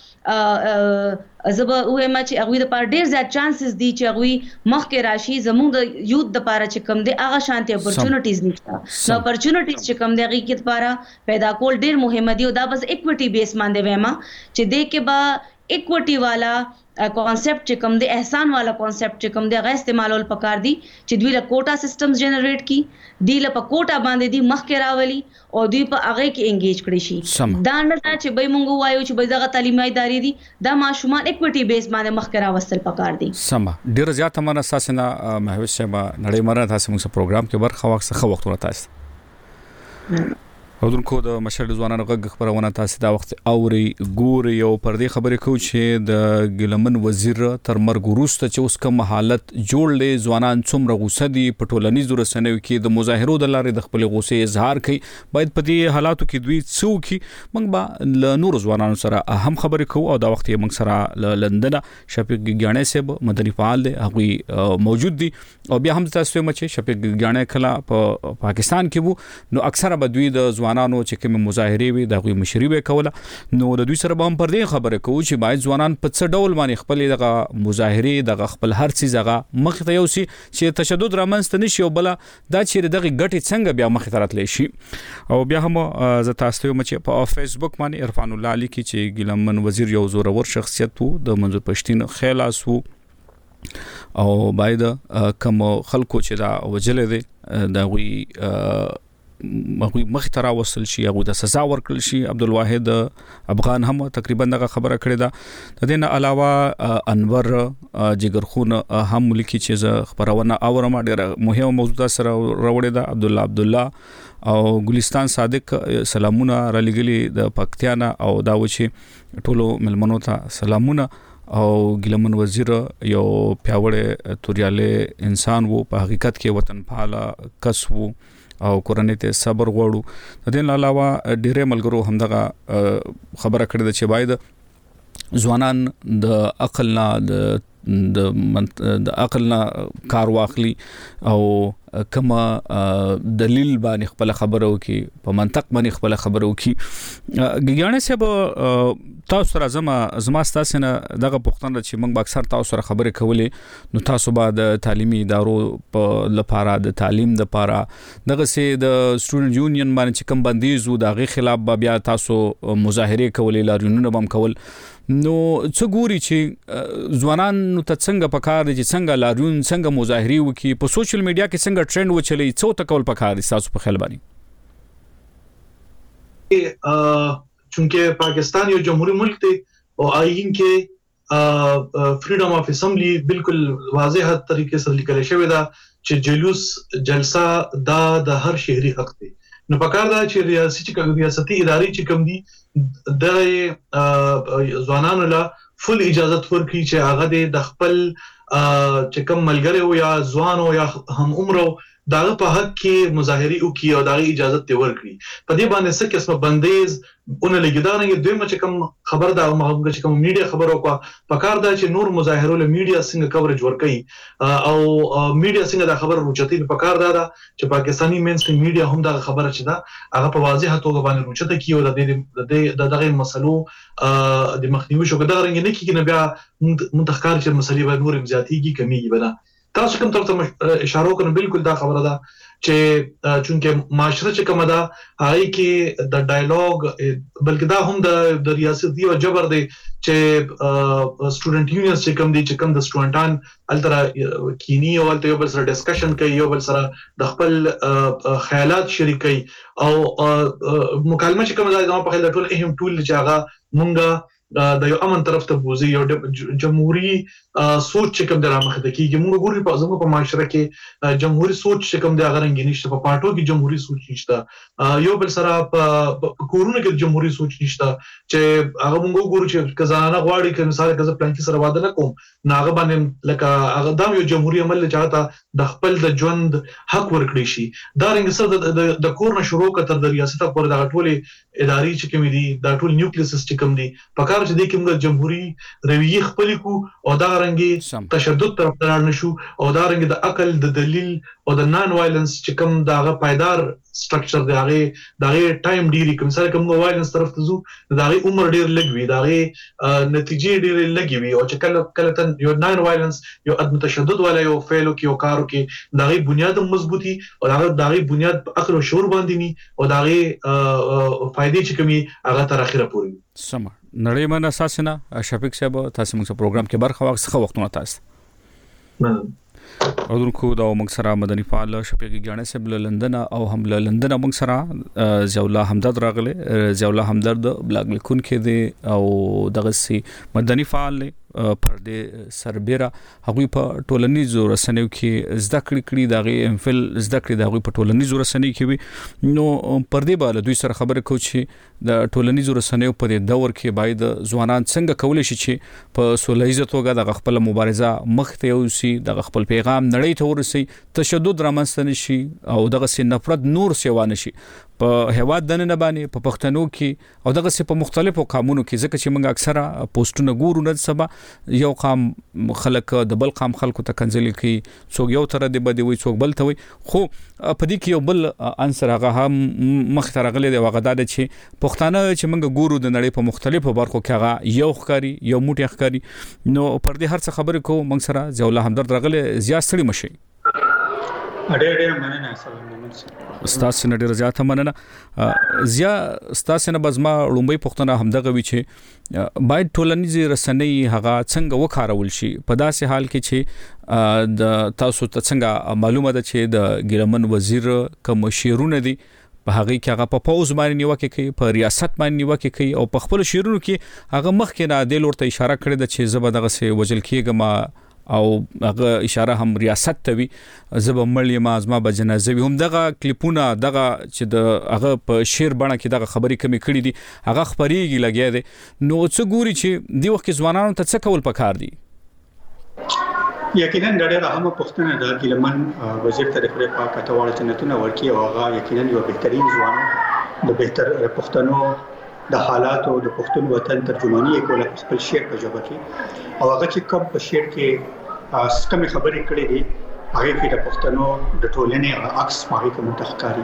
لپاره زبا وې ما چې هغه د لپاره ډېر زیات چانسز دي چې هغه مخکې راشي زموږ د یوت د لپاره چې کم دي هغه شانتي اپورچونټیز نشته نو اپورچونټیز چې کم دي هغه کې لپاره پیدا کول ډېر مهم دي او دا بس اکوټي بیس باندې وېما چې دې کې با اکوټي والا کانسپټ چې کوم دی احسان والا کانسپټ چې کوم دی هغه استعمالول پکار دي چې دوی له کوټا سیستمز جنریټ کی دی له په کوټا باندې دی مخکې راولي او دوی په هغه کې انګیج کړي شي دا نه چې به مونږ وایو چې به دغه تعلیمي ادارې دي دا ماشومان اکوټي بیس باندې مخکې راوستل پکار دي سم ډیر زیات مننه اساسا مهوش شبا نړۍ مرنه تاسو موږ پروګرام کې برخه واخصه وختونه تاسو اودونکو د مشر ځوانانو غږ خبرونه تاسو دا وخت اوري ګوري او پر دې خبرې کو چې د ګلمن وزیر تر مرګ وروسته چې اوس کوم حالت جوړلې ځوانان څومره غوسه دي په ټولنیز رسنیو کې د مظاهرو د لارې د خپل غوسه اظهار کوي باید په دې حالاتو کې دوی څوکي موږ به ل نور ځوانانو سره اهم خبرې کوو او دا وخت یې موږ سره لندن شفیق ګیانې صاحب مدني فعال دی هغه موجود دي او بیا هم تاسو مچ شفیق ګیانې کلا په پاکستان کې وو نو اکثره به دوی د ځوانانو چې کوم مظاهره وي د غوي مشري به کوله نو د دوی سره به هم پر دې خبره کوو چې باید ځوانان په څه ډول باندې خپل دغه مظاهره دغه خپل هر څه زغه مخ ته یوسي چې تشدد رامنځته نشي او بل دا چې دغه ګټي څنګه بیا مخ ته راتلی شي او بیا هم ز تاسو ته چې په فیسبوک باندې عرفان الله علي کې چې ګلمن وزیر یو زورور شخصیت وو د منظور پښتين خلاص وو او باید کوم خلکو چې دا وجلې دي دا غوي مغوی مخ ته راوصل شي هغه د سزا ورکړل شي عبدالواحد افغان هم تقریبا دغه خبره کړې ده د دې نه علاوه انور جګرخون هم لیکي چې خبرونه اورم ډیره مهمه موضوع سره راوړې ده عبد الله عبد الله او ګلستان صادق سلامونه را لګلي د پکتیانا او دا و چې ټولو ملمنو ته سلامونه او ګلمن وزیر یو پیاوړی توریاله انسان وو په حقیقت کې وطن پاله کس وو او کورنۍ ته صبر غوړو د دې علاوه ډیره ملګرو هم دغه خبره کړې ده چې باید ځوانان د عقل نه د د عقل نه کار واخلي او کما دلیل باندې خپل خبرو کې په منطق باندې خپل خبرو کې ګیانه سبا تاسو سره زما زما تاسو نه دغه پوښتنه چې موږ اکثر تاسو سره خبرې کولې نو تاسو به د تعلیمي ادارو په لپاره د تعلیم د لپاره دغه سي د سټوډنټ یونین باندې چې کوم بندیز وو دغه خلاف بیا تاسو مظاهره کولې لاریونونه بم کول نو څه ګوري چې ځوانان نو ته څنګه پکار دي چې څنګه لاریون څنګه مظاهري وکي په سوشل میډیا کې څنګه ټرند وچلي څو تکول پکار دي تاسو په خیال باندې چونکه پاکستان یو جمهوریت ملک دی او آئین کې فریډم اف اسمبلی بالکل واضح طریقې سره لیکل شوی دا چې جلوس جلسه دا د هر شهري حق دی نو پکار دا چې ریاستي چې ریاستي ادارې چې کوم دي د ځوانانو لا فل اجازه ورکړي چې هغه د خپل چې کوم ملګری او یا ځوان او یا هم عمر داغه په حق کې مظاهري او کی او داغه اجازه ته ورکړي په دې باندې څه قسمه بندیز اون لګیدانه دوی مچ کوم خبر دا موږ چې کوم میډیا خبر وکړه پکار دا چې نور مظاهرو له میډیا څنګه کوریج ورکړي او میډیا څنګه دا خبر روچتي پکار دا چې پاکستاني مینستریم میډیا هم دا خبره چې دا هغه په واضح توګه باندې روچته کی او د د دغه مسلو د مخنیوي شو دا رنګ نه کیږي بیا منتخکار چې مسلې به نور زیاتېږي کمیږي بنا تاسو کوم ترته اشاره وکړم بالکل دا خبره ده چې چونکه معاشره چې کومه ده هاي کې د ډایالوګ بلکې دا هم د د ریاست دی او جبر دی چې سټوډنټ یونینز چې کوم دي چې کوم د سټوډنټان الترا کینی او الته یو بل سره ډسکشن کوي یو بل سره د خپل خیالات شریکي او مکالمه چې کومه ده په خپل ټول اهم ټول چې هغه مونږه د یو امن طرف ته بوزي یو جمهوریت سوچ چې کوم درامخ د کیږي موږ ګوري په ځمکه په معاشره کې جمهوریت سوچ چې کوم د غرنګ نشته په پارټو کې جمهوریت سوچ نشته یو بل سره په کورونه کې جمهوریت سوچ نشته چې هغه موږ ګورو چې کزانه غواړي چې مثال کزه پلان کې سره واده نه کوم ناغه باندې لکه هغه د یو جمهوریت عمل چاته د خپل د ژوند حق ورکړي شي دا رنګ سره د کورن شروع کتر د ریاست پر د ټولي اداري چې کوم دي د ټول نیوکلیس چې کوم دي په کار چې د کوم جمهوریت رویه خپل کو او دا رنګي تشدد طرف ته نشو او دا رنګي د عقل د دلیل او د نان وایلنس چې کوم داغه پایدار سټرکچر دی هغه دغه ټایم ډیری کوم سره کوم وایلنس طرف ته زو دغه عمر ډیر لګوي دغه نتیجې ډیر لګوي او چې کله کله تن یو نان وایلنس یو عدم تشدد ولا یو فعلو کې او کارو کې دغه بنیاد مضبوطی او دغه دغه بنیاد په عقل او شعور باندې ني او دغه فائدې چې کومي هغه تر اخره پورې سم نړۍ من اساسنه شفیق صاحب تاسو موږ پروګرام کې برخه واخیسته وختونه تاسو او دونکو دا موږ سره مدني فعال شفیق ګاڼه صاحب له لندن او هم له لندن موږ سره زیاولا همدرد راغله زیاولا همدرد بلاګ لیکون کې دي او دغه سي مدني فعال پر دې سربېره هغه په ټولنیزو رسنیو کې زده کړې کړې دغه امفل زده کړې دغه په ټولنیزو رسنیو کې وي نو پر دې باندې دوی سره خبره کوي چې د ټولنیزو رسنیو په دې دور کې باید ځوانان څنګه کولای شي چې په سولهیزه توګه د خپل مبارزه مخ ته یوسي د خپل پیغام نړۍ ته ورسي تشدد رامنځته نشي او دغه سي نفرت نور سیوا نشي په هواد دنه باندې په پښتنو کې او دغه سه په مختلفو قامونو کې ځکه چې موږ اکثره پوسټونه ګورو نه سبا یو قام خلک د بل قام خلکو ته کنځلي کوي څوک یو تر دې بده وي څوک بل ته وي خو په دې کې یو بل انصر هغه هم مخ ته راغلي دی هغه د چې پښتانه چې موږ ګورو د نړۍ په مختلفو برخو کې هغه یو ښکاری یو موټی ښکاری نو پر دې هر څه خبرې کو موږ سره ضیاء الله همدرد راغلی زیات ستړي مشي ډېر ډېر مننه سلام ستاسو نه ډېر زیاته مننه زیا ستاسو نه بزما لومبي پښتنه همدغه وی چې باید ټولنیزې رسنۍ هغه څنګه وکارول شي په داسې حال کې چې د تاسو ته څنګه معلومه ده چې د ګیلمن وزیر کوم شیرونه دي په هغه کې هغه په پوز باندې نیوکه کوي په ریاست باندې نیوکه کوي او په خپل شیرونو کې هغه مخکې نه د لورته اشاره کړې ده چې زبر دغه سه وجل کېږم او هغه اشاره هم ریاست ته وی زب مړی ما ازما بجنازه وی هم دغه کلیپونه دغه چې د هغه په شیر باندې کې دغه خبرې کمی کړې دي هغه خبرېږي لګیا دي نو څه ګوري چې دی وخت ځوانانو ته څه کول پکار دي یقینا ډېر اهم پښتنه د ګیلمن وزیر طرفه پاک اتواله جنتونه ورکی او هغه یقینا یو بهترین ځوان د بهتر پښتنو د حالات او د پښتون وطن ترجمانی کوله خپل شعر په ژبه کې او هغه چې کوم په شعر کې کوم خبرې کړې دي هغه کې د پښتنو د ټولنې عکس ماهي کوم تخکاری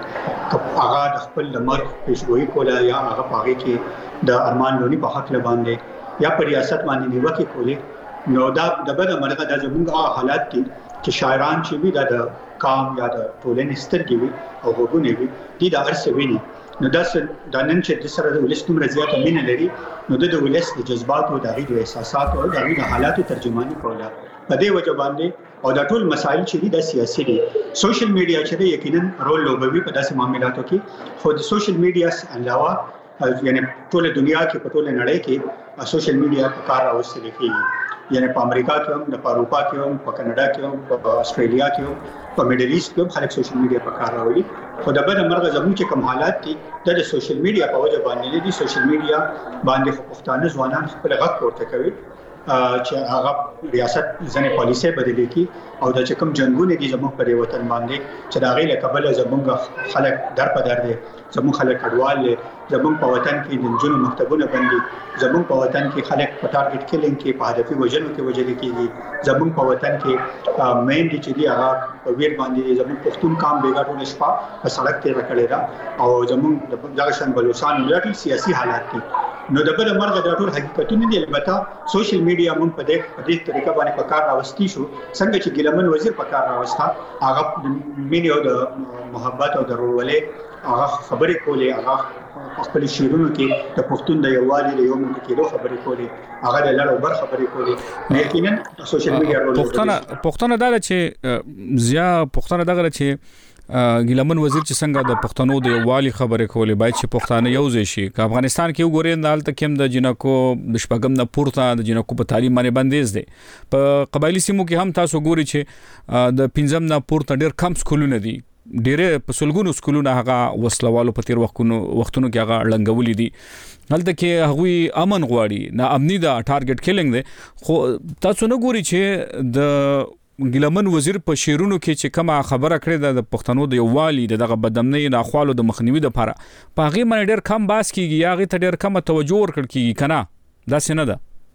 هغه د خپل لمر پیشګوئی کوله یا هغه پاره کې د ارمان لونی په حق لباندې یا په ریاست باندې نیوکه کولې نو دا د بل مرغه د زموږ حالات دي چې شاعران چې وی د کام یا د ټولنې سترګې وي او وګونه وي دي د ارسه ویني نو دا د نن چې د سره د ولس کوم رضایت مینه لري نو د ولس د جذبات او د غوډ احساسات او د غوډ حالاتو ترجمانی کوله په دې وجه باندې او دا ټول مسایل چې دي د سیاسي دي سوشل میډیا چې یقینا رول لوبوي په داسې معاملاتو کې خو د سوشل میډیا علاوه یعنی ټول دنیا کې په ټول نړۍ کې سوشل میډیا په کار راوستل کېږي یعنی په امریکا کې هم د اروپا کې هم په کاناډا کې هم په استرالیا کې هم په میډل ایست کې هم خلک سوشل میډیا په کار راوړي خو د بل مرغه زموږ چې کوم حالات دي د سوشل میډیا په وجه باندې دي سوشل میډیا باندې پښتانه ځوانان خپل غږ ورته کوي چې هغه ریاست ځنې پالیسي بدلې کی او د چکم جنگونه دي زموږ پر وطن باندې چې دا غیله قبل زموږ خلک در په در دي زموږ خلک کډوال زموږ په وطن کې د جنونو مکتبونه باندې زموږ په وطن کې خلک په ټارګټ کیلینګ کې په هدفي وژنو کې وژل کېږي زموږ په وطن کې مین دي چې دی هغه په ویر باندې زموږ پښتون قام بیګاټو نشپا په سړک تیر کړی دا او زموږ دغه شان بلوچستان ولایت سیاسي حالات دي نو د بل مرغه د ټول حقیقتونه دي البته سوشل میډیا مون په دې په دې طریقه باندې په کار راوستي شو څنګه چې ګیلمن وزیر په کار راوستا هغه د مینې او د محبت او د ورولې هغه خبرې کولې هغه خپل شیرونو کې د پښتون د یووالي د یو مونږ کې دوه خبرې کولې هغه د لړ بر خبرې کولې یقینا سوشل میډیا رول پښتنه پښتنه دا چې زیا پښتنه دغه چې ګیلمن وزیر چې څنګه د پښتنو د یووالي خبرې کولې باید چې پښتانه یو ځای شي که افغانستان کې وګورئ دالته کې د جنکو د شپږم نه پورته د جنکو په تعلیم باندې بندیز دي په قبایلی سیمو کې هم تاسو ګورئ چې د پنځم نه پورته ډېر کم سکولونه دي ډېر په سلګونو سکولونه هغه وسلوالو په تیر وختونو وختونو کې هغه لنګولې دي هلته کې هغه امن غواړي نه امني دا ټارګټ کیلینګ دی خو تاسو نه ګورئ چې د ګیلمن وزیر په شیرونو کې چې کومه خبره کړې ده د پښتنو د یووالي دغه بدامنۍ نه خپل د مخنیوي لپاره په هغه باندې ډېر کم باس کیږي یا هغه ته ډېر کم توجه ورکړ کیږي کنه دا څنګه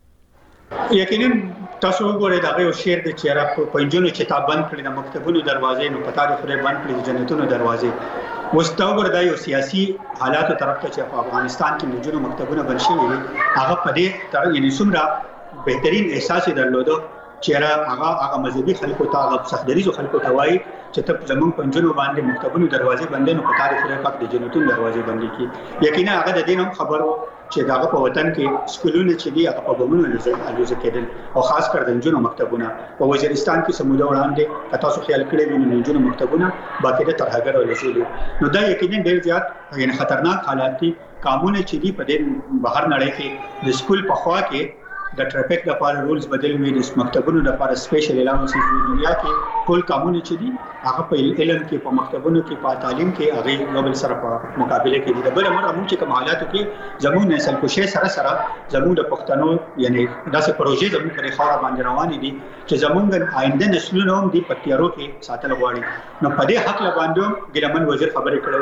ده یقینا تاسو وګورئ دا یو شعر د چیرې په پنځونو چې تا بند کړی د مکتبونو دروازې نو پتا د خره بند کړی د جنتونو دروازې وستاور دا یو سیاسي حالاتو طرف ته چې په افغانستان کې نجونو مکتبونه بند شوي هغه په دې تر یعنی څومره بهترین احساس درلوده چیرې هغه هغه مذهبي خلکو ته هغه سخدریزو خلکو ته وایي چې ته زمون پنځونو باندې مکتبونو دروازې بندې نو په تاریخ لري پاک د جنتونو دروازې بندې کی یقینا هغه د دینم خبرو چې داغه په وطن کې سکولونه چې دی هغه په بمونو الوزه کېدل او خاص کر د جنونو مکتبونه په وزیرستان کې سموده وړاندې تاسو خیال کړئ وینئ جنونو مکتبونه باقاعده ترهګر او لزیلو نو دا یقینا ډېر زیات یعنی خطرناک حالات دي قانون چې دی په دې بهر نړۍ کې د سکول په خوا کې د ټریفیک لپاره رولز بدل وي د مکتبونو لپاره سپیشل الاونسز د دنیا کې ټول قانون چې دي هغه په علم کې په مکتبونو کې په تعلیم کې هغه نوبل سره په مقابله کې دي د بل امر موږ چې کوم حالاتو کې زموږ نسل کوشش سره سره زموږ د پښتنو یعنی داسې پروژې زموږ پر خاور باندې روان دي چې زموږ آینده نسلونه هم دي په تیارو کې ساتل غواړي نو په دې حق باندې ګیلمن وزیر خبرې کړې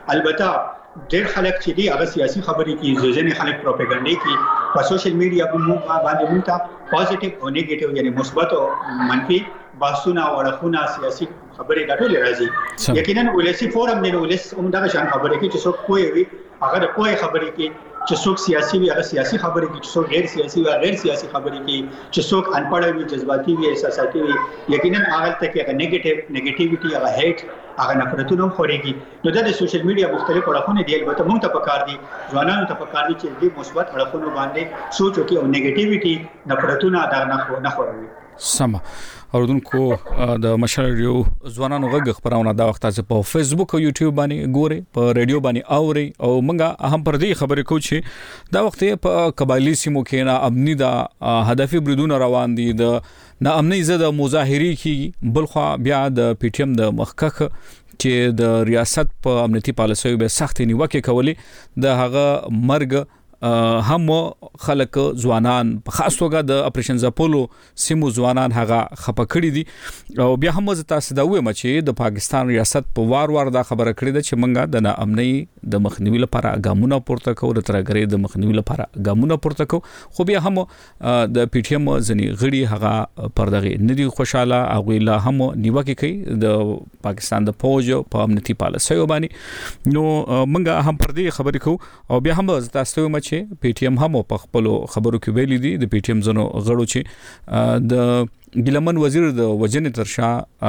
البته ډېر خلک چې دی هغه سیاسي خبرې کوي ځینې خلک پروپاګاندا کوي په سوشل میډیا باندې موږ ته پوزټیو او نیگیټیو یعنی مثبت او منفي بحثونه او اړخونه سیاسي خبرې راټول راځي یقینا ولسی فورم نه ولس هم دا شان خبرې کوي چې څوک کوی وي هغه د کوی خبرې کوي چې څوک سیاسي وي هغه سیاسي خبرې کوي چې څوک غیر سیاسي وي غیر سیاسي خبرې کوي چې څوک انپړ وي جذباتي وي احساساتي وي یقینا هغه ته کې هغه نیگیټیو نیگیټیویټي هغه هیټ هغه نفرتونه خوريږي نو د سوشل میډیا مختلف اړخونه دی البته موږ ته پکار دي ځوانانو ته پکار دي چې د مثبت اړخونو باندې سوچ وکړي او نیگیټیویټي نفرتونه دا نه خوري سم اوردونکو د مشال ریډیو ځوانانو غږ خبرونه دا وخت چې په فیسبوک او یوټیوب باندې ګوري په ریډیو باندې اوري او منګه اهم پر دې خبرې کوو چې دا وخت په قبایلی سیمو کې نه امني دا هدفي بریدونه روان دي د نه امني زده مظاهري کی بلخوا بیا د پی ټی ایم د مخکخ چې د ریاست په امنیتي پالیسیو به سخت نیوکه کوي د هغه مرګ هم خلک ځوانان په خاص توګه د اپریشن زاپولو سیمو ځوانان هغه خپکړی دي او بیا هم تاسو دا وایم چې د پاکستان ریاست په وار وار دا خبره کړې ده چې منګه د ناامنۍ د مخنیوي لپاره ګامونه پورته کوو د ترګری د مخنیوي لپاره ګامونه پورته کوو خو بیا هم د پی ټی ایم ځنی غړي هغه پردغه ندي خوشاله هغه لا هم نیوکه کوي د پاکستان د فوج په امنیتي پالیسیو باندې نو منګه هم پر دې خبرې کوو او بیا هم تاسو وایم چې پی ټی ایم هم په خپل خبرو کې ویلي دي د پی ټی ایم زنو غړو چې د ګلمن وزیر د وجنې ترشا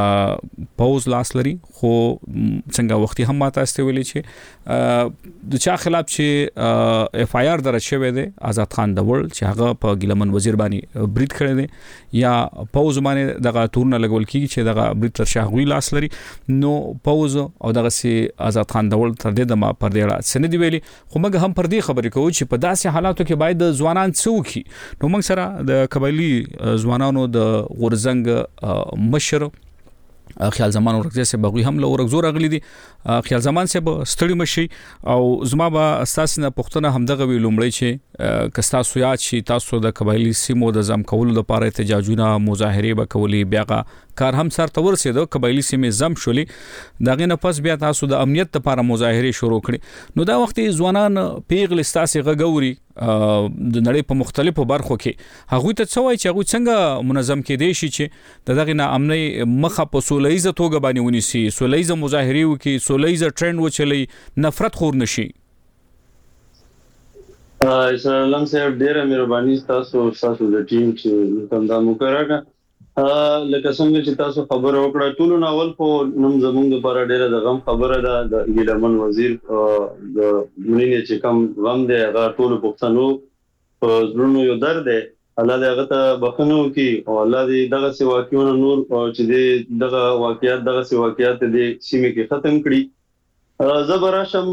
پوز لاس لري خو څنګه وختي هم ماته استویلې چې د چا خلاف چې اف آی آر درج شوی دی آزاد خان دول چې هغه په ګلمن وزیر باندې برید کړی دی یا پوز باندې دغه تورنه لګول کیږي چې دغه برید ترشا غوي لاس لري نو پوز او دغه سي آزاد خان دول تر دې د ما پر دې را سند دی ویلي خو موږ هم پر دې خبرې کوو چې په داسې حالاتو کې باید ځوانان څوکي نو موږ سره د قبایلی ځوانانو د غورزنګ مشر خیال زمان ورکزه سه بغوی هم لور زور غلی دي خیال زمان سه ستړي مشي او زما به اساس نه پښتنه هم دغه ویلومړی چې کستا سویات شي تاسو د قبایلی سیمو د زم کولو لپاره احتجاجونه مظاهره وکولي بیا کار هم سر تور سي د قبایلی سیمه زم شولي دغه نه پس بیا تاسو د امنیت لپاره مظاهره شروع کړي نو دا وخت ځوانان پیغل استاسي غګوري د نړۍ په مختلفو برخو کې هغه ته څه وایي چې هغه څنګه منظم کېدي شي چې دغه نه امني مخه په سولېزه توګه باندې ونیسي سولېزه مظاهره وکي سولېزه ټرند وچلي نفرت خور نشي اسلام صاحب ډیره مهرباني تاسو تاسو د ټیم چې کوم دا مقرره لکه څنګه چې تاسو خبر وکړه ټول ناول په نوم زمونږ لپاره ډیره د غم خبره ده د ګلمن وزیر د منینه چې کوم غم دی هغه ټول پښتنو په زړونو یو درد دی الله دې هغه ته بخنو کی او الله دې دغه سی واقعونه نور چې دغه واقعیت دغه سی واقعیت دې سیمه کې ختم کړي زبرشم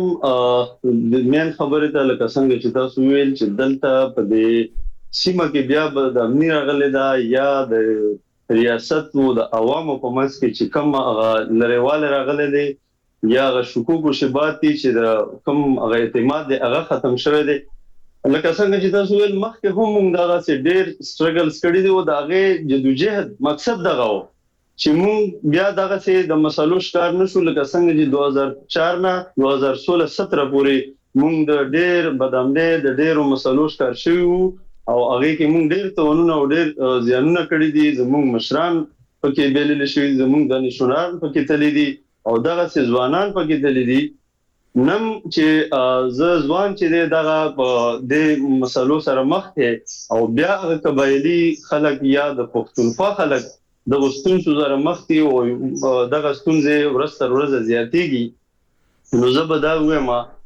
د مین خبره ته لکه څنګه چې تاسو ویل چې دلته په دې سیمه کې بیا د امنی راغلی دا یا د ریاست مو د عوامو په منځ کې چې کوم لریواله راغلی دی یا غ شکوک او شبات چې د کوم غ اعتماد دی هغه ختم شوی دی لکه څنګه چې تاسو ویل مخکې هم موږ دغه سي ډېر سټرګلز کړی دی او دغه جدوجہد مقصد دغه و چې موږ بیا دغه سي د مسلو شکار نشو لکه څنګه چې دوه هزار چار نه دوه هزار سولہ سترہ پورې موږ د ډېر بدامدې د ډېرو مسلو شکار شوو او هغه کې موږ ډېر توونه او ډېر زیانونه کړی دي زموږ مشران پکې بیلل شوی زموږ د نشونار پکې تللی دي او دغه سي ځوانان پکې تللی دي نم چې ز ځوان چې دغه د مسلو سره مخ ته او بیا قبایلی خلک یا د پښتونخوا خلک د وستون سره مخ ته او دغه ستونزې ورستر ورځ زیاتېږي نو زه به دا وایم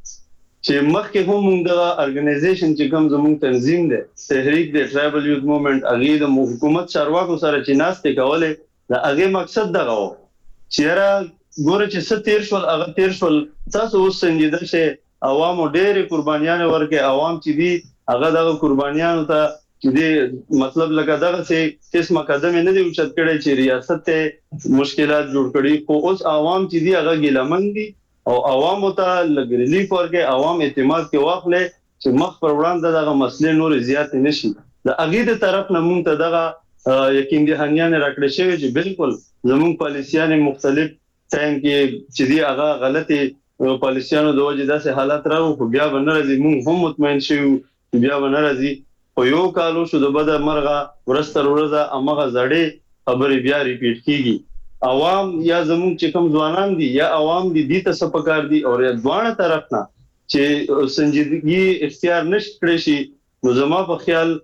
چې مخکې هم موږ د ارګنایزیشن چې کوم زموږ تنظیم دی تحریک د ټرایبل یوث موومېنټ اغه د حکومت چارواکو سره چې ناشته کوله دا هغه مقصد دغه و چې را ګوره چې ستیر شول هغه تیر شول تاسو اوس څنګه ده چې عوامو ډېر قربانيان ورکه عوام چې دي هغه دغه قربانيان ته چې دي مطلب لکه دغه سي قسمه قدم نه دی اوچت کړي چې ریاست ته مشکلات جوړ کړي خو اوس عوام چې دي هغه ګلمن دي او عوام ته لګریلیف ورکه عوام اعتماد کې واخلې چې مخ پر وړاندې دغه مسلې نور زیات نشي د اغه د طرف نه مونږ ته دغه یقین دهانیان راکړي شوی چې بالکل زموږ پالیسیان مختلف څنګه کې چې دی هغه غلطي پالیسیانو د وجې داسې حالات راو خو بیا به نه راځي موږ هم مطمئن شو بیا به نه راځي خو یو کالو شو د بده مرغه ورځ تر ورځه همغه زړې خبرې بیا ریپیټ کیږي عوام یا زموږ چې کوم ځوانان دي یا عوام دي دي ته څه پکار دي او یا دوانه طرف نه چې سنجیدګي اختیار نشي کړی شي نو زما په خیال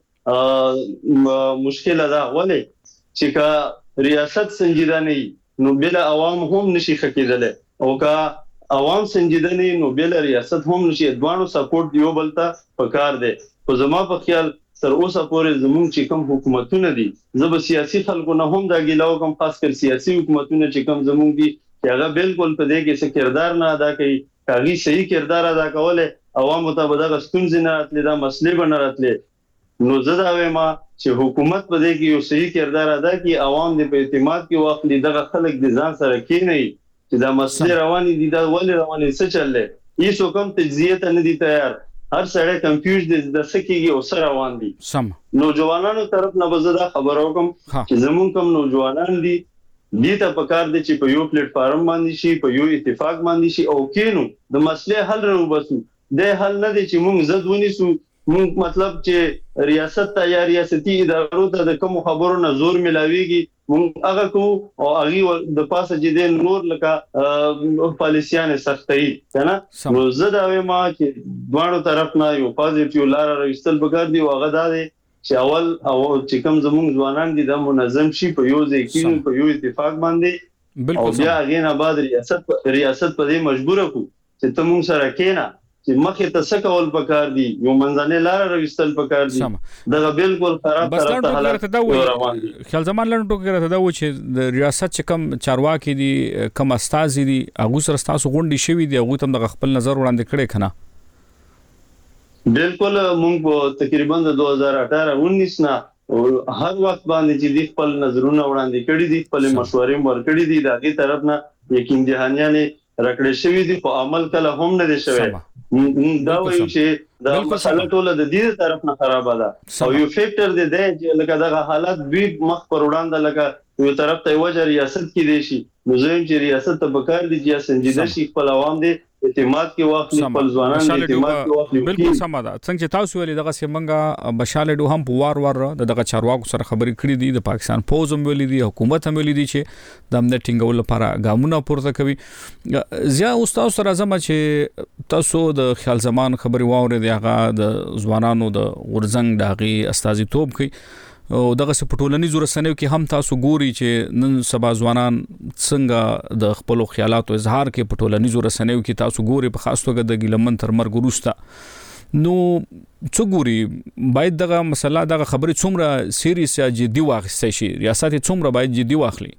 مشکل ده ولې چې کا ریاست سنجیده نه نو بل عوام هم نشي خکېدل او کا عوام سنجیده نه نو بل ریاست هم نشي دوانو سپورټ دیو بلتا پکار دی خو زما په خیال تر اوسه پورې زموږ چې کوم حکومتونه دي زب سیاسي خلکو نه هم دا ګیلاو کوم خاص کر سیاسي حکومتونه چې کوم زموږ دي هغه بالکل په دې کې څه کردار نه ادا کوي کاغي صحیح کردار ادا کوله عوامو ته به دا ستونزې نه راتلې دا مسلې به نه راتلې نو زه دا وایم چې حکومت په دې کې یو صحیح کردار ادا کوي عوام دې په اعتماد کې واخلي دغه خلک د ځان سره کې نه چې دا مسلې روانې دي دا ولې روانې څه چللې هیڅ کوم تجزیه ته نه دي تیار هر سړی کنفیوز دي د سکیږي او سره روان دي سم نوجوانانو طرف نه بزدا خبرو کوم چې زمون کوم نوجوانان دي دې ته پکار دي چې په یو پلیټ فارم باندې شي په یو اتفاق باندې شي او کینو د مسلې حل راوبسو د حل نه دي چې موږ زد ونیسو موږ مطلب چې ریاست ته یا ریاستي ادارو ته د کوم خبرو نه زور ملاويږي موږ هغه کو او هغه د پاسه چې د نور لکه پالیسیان سختي کنه نو زه دا وایم چې دوانو طرف نه یو پازیټیو لار راوستل بګر دی او هغه دا دی چې اول او چې کوم زموږ ځوانان دي د منظم شي په یو ځای کې په یو اتفاق باندې او بیا هغه نه بعد ریاست ریاست په دې مجبور کو چې ته موږ سره کېنا چې مخه ته سکول پکار دي یو منځنه لار راوستل پکار دي دا بالکل خراب طرف ته حالت روان دي خیال زمان لنډو ټوکې راته دا و چې د ریاست چې کم چارواکي دي کم استازي دي هغه سره تاسو غونډي شوي دي هغه تم د خپل نظر وړاندې کړي کنه بالکل موږ تقریبا د دوه هزار اټھارہ انیس نه هر وخت باندې چې د خپل نظرونه وړاندې کړي دي خپل مشورې ورکړي دي دغه طرف نه یقین جهانیانه راکړې شوی دي په عمل کله هم نه دي شوی دا وایي چې دا مسله ټوله د دې طرف نه خراب ده او یو فیکټر دی چې لکه دا حالت دوی مخ پر وړاندې لکه یو طرف ته وجه ریاست کې دي شي نو زم چې ریاست ته بکار دي چې سنجیده شي خپل عوام دي اعتماد کې واخلي خپل ځوانان اعتماد کې واخلي بالکل سم ده څنګه چې تاسو ویلي دغه سیمنګا بشاله ډو هم په وار وار دغه چارواکو سره خبرې کړې دي د پاکستان فوج هم ویلي دي حکومت هم ویلي دي چې د امنیت ټینګول لپاره ګامونه پورته کوي زیا استاد سره زما چې تاسو د خیال زمان خبري واوري دی هغه د ځوانانو د ورزنګ داغي استازي توپ کوي او دغه سپټولنی زور سنوي کې هم تاسو ګوري چې نن سبا ځوانان څنګه د خپل خیالاتو اظهار کې پټولنی زور سنوي کې تاسو ګوري په خاص توګه د ګلمن تر مرګ وروسته نو څو ګوري باید دغه مسله دغه خبرې څومره سیریس یا جدي واخیستل شي ریاست څومره باید جدي واخلي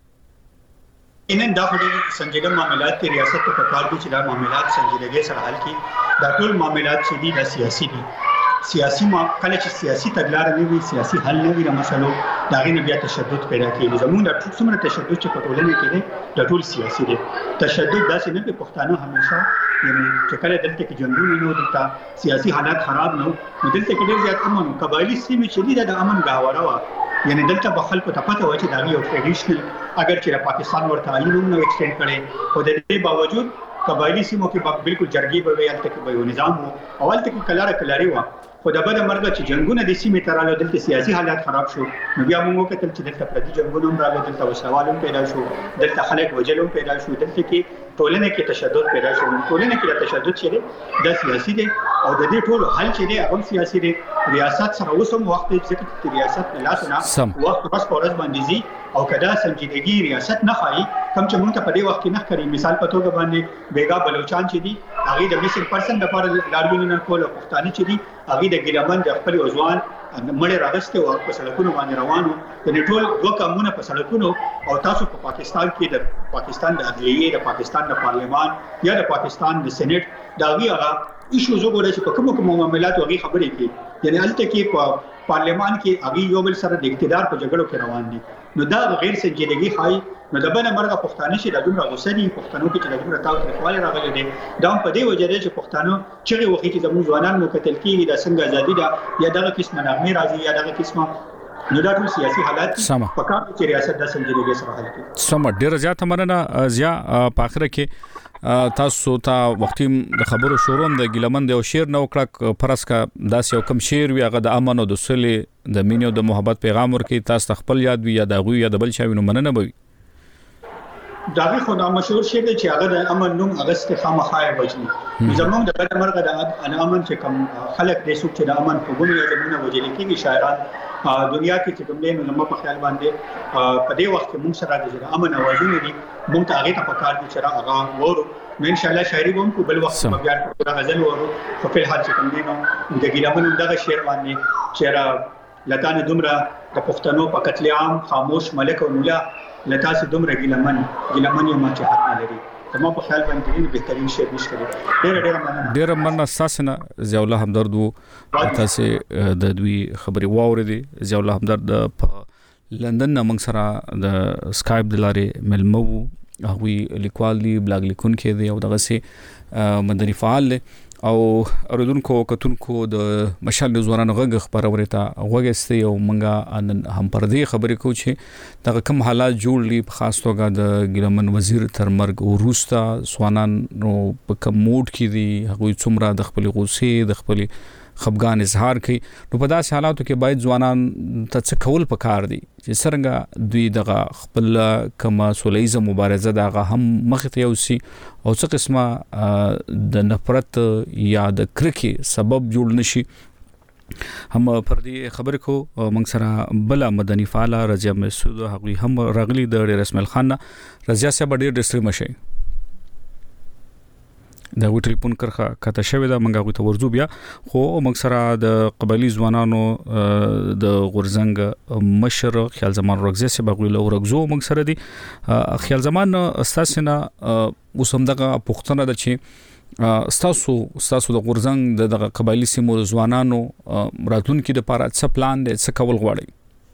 انن دا په سنجیده معاملات کې ریاست ته پکار دي چې دا معاملات سنجیدګي سره حل کړي دا ټول معاملات چې دي د سیاسي دي سیاسي ما کله چې سیاسي تګلارې نه وي سیاسي حل نه وي د مسلو دا غي بیا تشدد پیدا کیږي زموږ د ټول څومره تشدد چې په ټولنه کې دی د ټول سیاسي دی تشدد داسې نه په پښتانه همیشه یعنی چې کله دلته کې جنگونه نو دلته سیاسي حالات خراب نو دلته کې ډېر زیات امن قبایلی سیمې چې دي د امن غاوره و یعنی دلته په خلکو ته پته و چې دا یو ټریډیشنل اگر چې پاکستان ورته علم نو ایکسټند کړي خو د دې باوجود قبایلی سیمو کې بالکل جرګي به ویل ته کې به یو نظام وو اول ته کې کلاره کلاري و خو د بل مرګ چې جنگونه د سیمې تراله دلته سیاسي حالات خراب شو نو بیا موږ کتل چې دلته پردي جنگونه هم راغلي دلته وسوالم پیدا شو دلته خلک وجلوم پیدا شو دلته کې ټولنه کې تشدد پیدا شو ټولنه کې تشدد چې دی د سیاسي دی او د دې ټول حل چې دی هغه سیاسي دی ریاست سره اوس هم وخت چې ریاست نه لاسونه وخت بس پورز باندې زی او کدا سنجیدګي ریاست نه خای کم چې مونږ ته په دې وخت کې نه کړی مثال په توګه باندې بیګا بلوچستان چې دی هغه د میسنګ پرسن د لپاره لاریون نه کول او پښتانه چې دی هغه د ګلمن د خپل ځوان مړ راغسته او په سړکونو باندې روانو د ټول دوه کمونه په سړکونو او تاسو په پاکستان کې د پاکستان د عدلیه د پاکستان د پارلیمان یا د پاکستان د سېنات دا وی هغه ایشو زوګوره چې په کومو کومو معاملاتو هغه خبرې کوي یعنی الته کې په پارلیمان کې هغه یو بل سره د اقتدار په جګړو کې روان دي نو دا غیر سنجیدګي خای نو د بل مرغه پښتانه شي د دومره غوسه دي پښتنو کې چې د دومره تاوتریخوالی راغلي دي دا په دې وجه دی چې پښتانه چې وخت چې زموږ ځوانان مو قتل کیږي د څنګه ازادي ده یا دغه قسمه نغمه راځي یا دغه قسمه نو دا ټول سیاسي حالات سمه. په کار کې ریاست د سنجیدګۍ سره حل کړي. سم ډیر زیات مننه زیا په اخر کې تاسو ته وختي د خبرو شروع د ګلمن د شعر نو کړه فرض کا داس یو کم شعر وی هغه د امن او د صلح د مینې او د محبت پیغام ورکي تاسو خپل یاد وی یا د غوی یا د بل چا وینو مننه بوي. داغه خو د مشهور شعر دی چې هغه د امن نوم اگست خامخای وجني. زمونږ د بل مرګ د ان امن چې کوم خلک د سوق چې د امن په ګونو یا زمونه وجل کېږي شاعران دنیا کې چې کوم دین نو په خیال باندې په دې وخت کې موږ سره د امن اوازونه دي موږ ته هغه ته پکار دي چې هغه ورو نو ان شاء الله شاعري کوم په بل وخت په بیا په غزل ورو په فل حال چې کوم دین نو د ګلمن دغه شعر باندې چې لتان دومره د پښتنو په قتل عام خاموش ملک او مولا لتا سي دومره ګلمن ګلمن یې ما چې حق نه لري زموږ په خیال باندې بهترین شعر نشته. ډېر ډېر مننه. ډېر مننه ساسنه ضیاء الله همدرد تاسو د دوی خبري واوریدي. ضیاء الله همدرد په لندن موږ سره د سکایپ د لارې ملمو هغه لیکوال دی بلاګ لیکون کې دی او دغه سي مدني فعال او اوریدونکو کتونکو د مشال زورانو غږ خبرونه ته وګستي او منګه هم پر دې خبرې کو چې دغه کم حالات جوړ لې په خاص توګه د ګلمن وزیر تر مرګ وروسته سوانان نو په کم موډ کې دي هغه څومره د خپل غوسې د خپل خفګان اظهار کوي. نو په داسې حالاتو کې باید ځوانان ته څه کول پکار دي چې څنګه دوی دغه خپل کما سولېزه مبارزه دغه هم مخ ته یوسي او څه قسمه د نفرت یا د کرکې سبب جوړ نشي. هم پر دې خبرې کو موږ سره بل مدني فعال رضیا مسعود هغه هم راغلي د رسمل خان رضیا صاحب ډېر ډېر مشه دا و ټلیفون کرخه کته شوی دا منګه ته ورزو بیا خو موږ سره د قبایلی ځوانانو د غورزنګ مشر خیال زمان رغزه سي بغوی له رغزو موږ سره دي. خیال زمان استاسنه وسم دغه پښتنه د چې استاسو استاسو د غورزنګ د قبایلی سیمو ځوانانو راتلونکو د لپاره څه پلان دی څه کول غواړي؟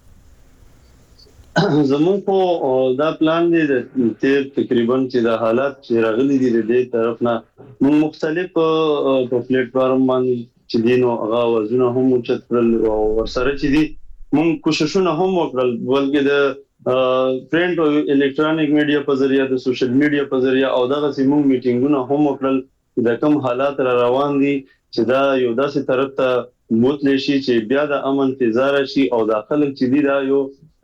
زمون په دا پلان دی د تیر تقریبا چې د حالات چې راغلي دي د دې طرف نه موږ مختلف په پلیټ فارم باندې چې دینو هغه وزونه هم چت کړل او ورسره چې دي موږ کوششونه هم وکړل بلکې د پرنٹ او الکترونیک میډیا په ذریعہ د سوشل میډیا په ذریعہ او دغه سیمون میټینګونه هم وکړل د کوم حالات را روان دي چې دا یو داسې طرف ته موتلی شي چې بیا د امن فضا راشي او د خلک چې دي دا یو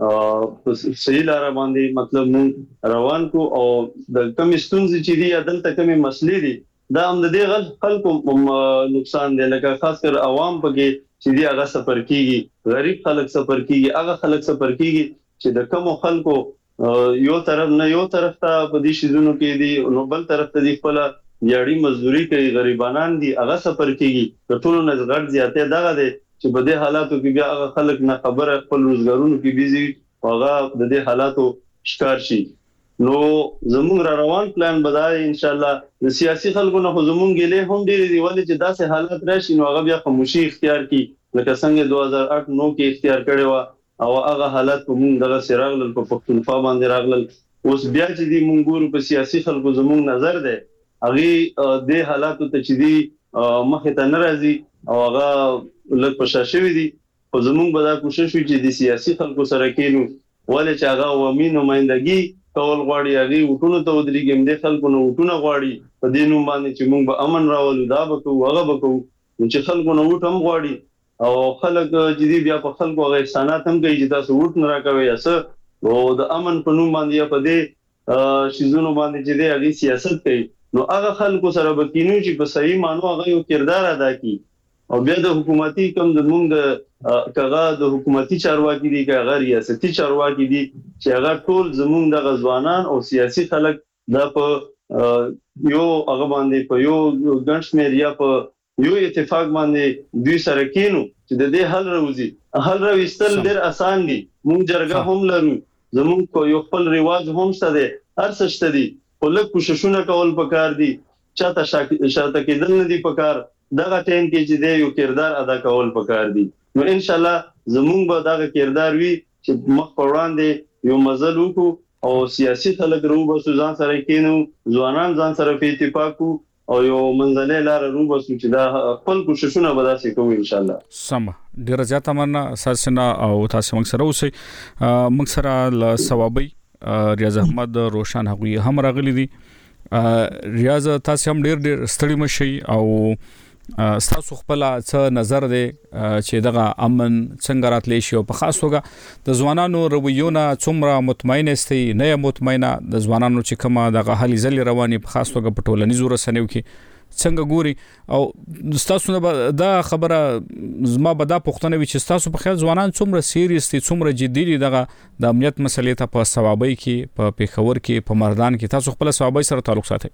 صحیح لار باندې مطلب مون روان کو او د کم ستونزې چې دي عدالت کم مسلې دي دا هم د دې غل خلکو نقصان دی لکه خاص کر عوام پکې چې دي هغه سفر کیږي غریب خلک سفر کیږي هغه خلک سفر کیږي چې د کم خلکو یو طرف نه یو طرف ته په دې شیزونو کې دي نو بل طرف ته دی خپل یاړي مزدوري کوي غریبانان دي هغه سفر کیږي د ټولو نه زغړ زیاته دغه دی چې په دې حالاتو کې بیا هغه خلک نه خبره خپل روزګارونو کې بيزي هغه د دې حالاتو شکار شي. نو زموږ را روان پلان بدای ان شاء الله د سیاسي خلکو نه زموږ ګلې هم ډېری دی ولې چې داسې حالات راشي نو هغه بیا خاموشي اختیار کی لکه څنګه دوه هزار اټ نو کې اختیار کړي و او هغه حالات په موږ دغه سراغل په پښتونخوا باندې راغلل اوس بیا چې دی موږ ګورو په سیاسي خلکو زموږ نظر دی هغه د حالاتو ته چې دی مخه ته ناراضي او هغه لږ پښاشوي دي او زموږ به دا کوشش وي چې د سیاسي خلکو سره کېنو ولې چې هغه عوامي نمائندګي کول غواړي هغه وټونو ته ودرېږي هم د خلکو نو وټونه غواړي په دې نوم باندې چې موږ به امن راولو دا به کوو هغه به کوو چې خلکو نو وټ هم غواړي او خلک چې دی بیا په خلکو هغه احسانات هم کوي چې تاسو وټ نه راکوي اسه او د امن په نوم باندې په دې شیزونو باندې چې دی هغه سیاست کوي نو هغه خلکو سره به کینو چې په صحیح مانو هغه یو کردار ادا کوي او بیا د حکومتي کم د مونږ کغه د حکومتي چارواکي دي کغه ریاستي چارواکي دي چې هغه ټول زمونږ د غزوانان او سیاسي خلک د په یو هغه باندې په یو ګنش میریا په یو اتفاق باندې دوی سره کینو چې د دې حل راوځي حل راوستل ډېر اسان دي مونږ جرګه هم لرو زمونږ کو یو خپل ریواج هم شته دي هر څه شته دي خو له کوششونه کول پکار دي چاته شاته کېدل نه دي پکار دغه ټیم کې چې دی یو کردار ادا کول پکار دي نو ان شاء الله زمونږ به دغه کردار وي چې مخ په وړاندې یو مزل وکړو او سیاسي خلک رو به ځان سره کېنو ځوانان ځان سره په اتفاق او یو منځلې لار رو به چې دا خپل کوششونه به داسې کوو ان شاء الله. سم ډیر زیاته مننه اساسنا او تاسو موږ سره اوسئ موږ سره ل ثوابي ریاض احمد روشن هغوی هم راغلي دي. ریاض تاسو هم ډیر ډیر ستړي مشي او تاسو خپل څه نظر دی چې دغه امن څنګه راتلی شي او په خاص توګه د ځوانانو رویونه څومره مطمئن استي نه مطمئنه د ځوانانو چې کومه دغه حالي ځلې رواني په خاص توګه په ټولنیزو رسنیو کې څنګه ګوري او تاسو نه دا خبره زما به دا پوښتنه وي چې تاسو په خیال ځوانان څومره سیریس دي څومره جدي دي دغه د امنیت مسلې ته په ثوابي کې په پیښور کې په مردان کې تاسو خپل ثوابي سره تعلق ساتئ؟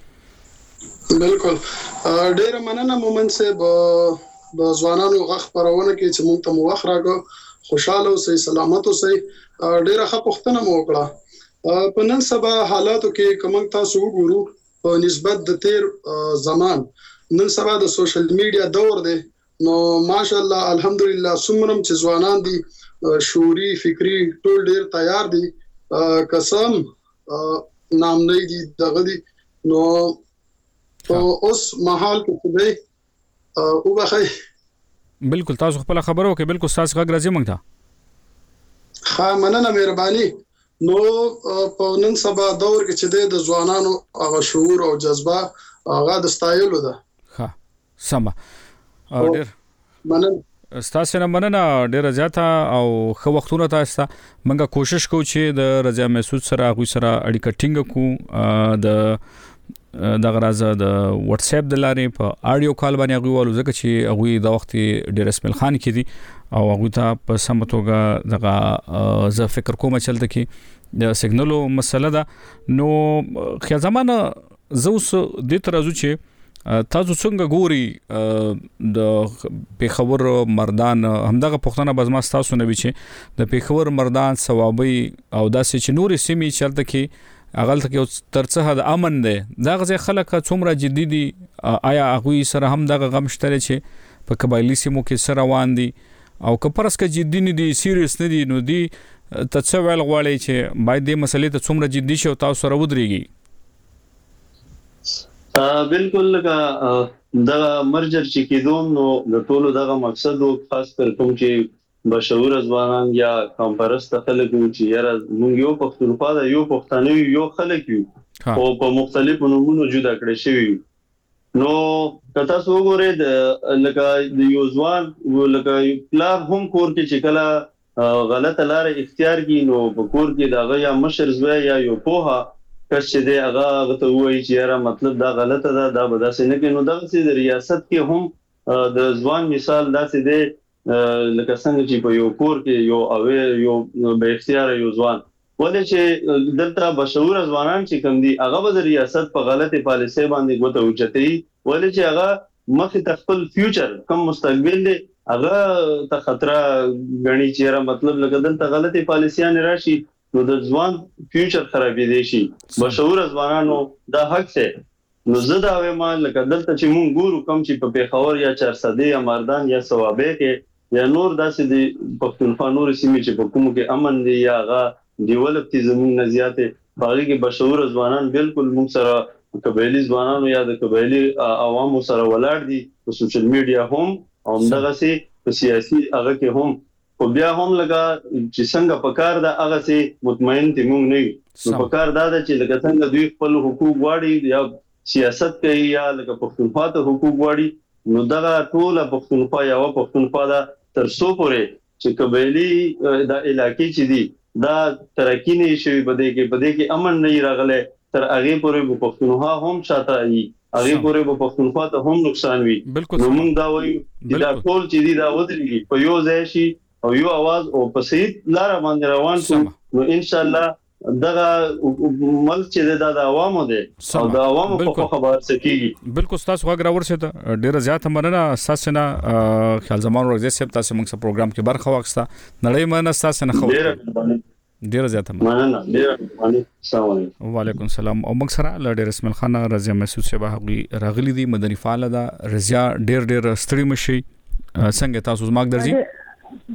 بالکل ډیر مننه مومن صاحب د ځوانانو غږ خبرونه کې چې موږ ته موخ راغو خوشاله اوسئ سلامت اوسئ ډیر ښه پوښتنه مو وکړه په نن سبا حالاتو کې کوم تاسو وګورو په نسبت د تیر زمان نن سبا د سوشل میډیا دور دی نو ماشاءالله الحمدلله سمرم چې ځوانان دي شعوري فکری ټول ډیر تیار دي قسم نام نه دي دغه دي نو اوس محل کې دی او بخای بالکل تاسو خپل خبرو کې بالکل تاسو غږ راځي موږ ته ها مننه مهرباني نو په نن سبا دور کې چې د ځوانانو هغه شعور او جذبه هغه د ستایلو ده. ها سم او ډیر مننه تاسو نه مننه ډیر زیاته او خو وختونه تاسو منګه کوشش کوو چې د رضا محسود سره غوي سره اړیکه ټینګ کو د د غرازه د واتس اپ د لارې په اډیو کال باندې غوولو ځکه چې هغه د وخت ډیر اسمل خان کې دي او هغه ته په سمتوګه دغه زه فکر کوم چې لته کې د سیګنالو مسله ده نو خیا زمانه زوس د ترازو چې تاسو څنګه ګوري د پیښور مردان همدغه پښتنه بزما تاسو نه وی چې د پیښور مردان ثوابي او داسې چې نورې سیمې چلته کې اغل ته کې ترڅه د امن دی دا غزه خلک څومره جدي دي آیا هغه سره هم دغه غم شته چې په قبایلی سیمو کې سره روان دي او کپرس کې جدي نه دي سیریس نه دي نو دي تڅوال غواړي چې باید د مسلې ته څومره جدي شي او تاسو سره ودرېږي؟ بالکل لکه دا مرجر چې کېدوم نو د ټولو دغه مقصد او خاص کر کوم چې بشعور ځوانان یا کمپرست خلک چې یاره موږ یو پښتونخوا دا یو پښتانه یو خلک یو او په مختلفو نومونو جدا کړی شوی نو کته سو غوړې د لکه د یو ځوان لکه پلار هم کور کې چې کله غلطه لار اختیار کی نو په کور کې دا یا مشر زوی یا یو پوها کس چې دی هغه ته وایي چې یاره مطلب دا غلطه ده دا به داسې نه کوي نو دغه د ریاست کې هم د ځوان مثال داسې دی لکه څنګه چې په یو کور کې یو او یو به اختیار یو ځوان ولې چې دلته بشعور ځوانان چې کوم دي هغه به د ریاست په غلطه پالیسي باندې غوته اوچتي ولې چې هغه مخ ته خپل فیوچر کوم مستقبل دی هغه ته خطر غني چې مطلب لکه دلته غلطه پالیسيان راشي نو د ځوان فیوچر خرابې دي شي بشعور ځوانانو دا حق څه نو زه دا وایم لکه دلته چې مونږ ګورو کوم چې په پیښور یا چارسده یا مردان یا ثوابه کې یا نور داسې د پښتونخوا نور سیمې چې په کوم کې امن دي یا غا ډیولپ دي زموږ نه زیاته باغی کې بشعور ځوانان بالکل موږ سره قبایلی ځوانانو یا د قبایلی عوامو سره ولاړ دي په سوشل میډیا هم او دغه سي په سیاسي هغه کې هم او بیا هم لګا چې څنګه پکار دا هغه سي مطمئن دي موږ نه نو پکار دا چې لکه څنګه دوی خپل حقوق واړي یا سیاست کوي یا لکه پښتونخوا ته حقوق واړي نو دغه ټول پښتونخوا یا پښتونخوا دا تر څو پورې چې قبایلی د علاقې چې دي دا ترقی نه شي بده کې بده کې امن نه راغله تر هغه پورې پښتونخوا هم شاته وي هغه پورې پښتونخوا ته هم نقصان وي نو موږ دا وایو چې دا ټول چې دي دا ودرېږي په یو ځای شي او یو आवाज او په صحیح لار باندې روان شو نو ان شاء الله دغه ملک چې د عوامو دي او د عوامو په خبر سکیږي بالکل تاسو غوږ راورسته ډیره زیاته مننه تاسو نه خیال زمان ورځ سپ تاسو موږ سره پروګرام کې برخه واخسته نړۍ مننه تاسو نه خو ډیره زیاته مننه ډیره مننه السلام علیکم وعلیکم السلام او موږ سره ل ډیر اسمل خان رضا محسود صاحب هغه راغلي دي مدني فعال ده رضا ډیر ډیر ستړي مشي څنګه تاسو زماګ درځي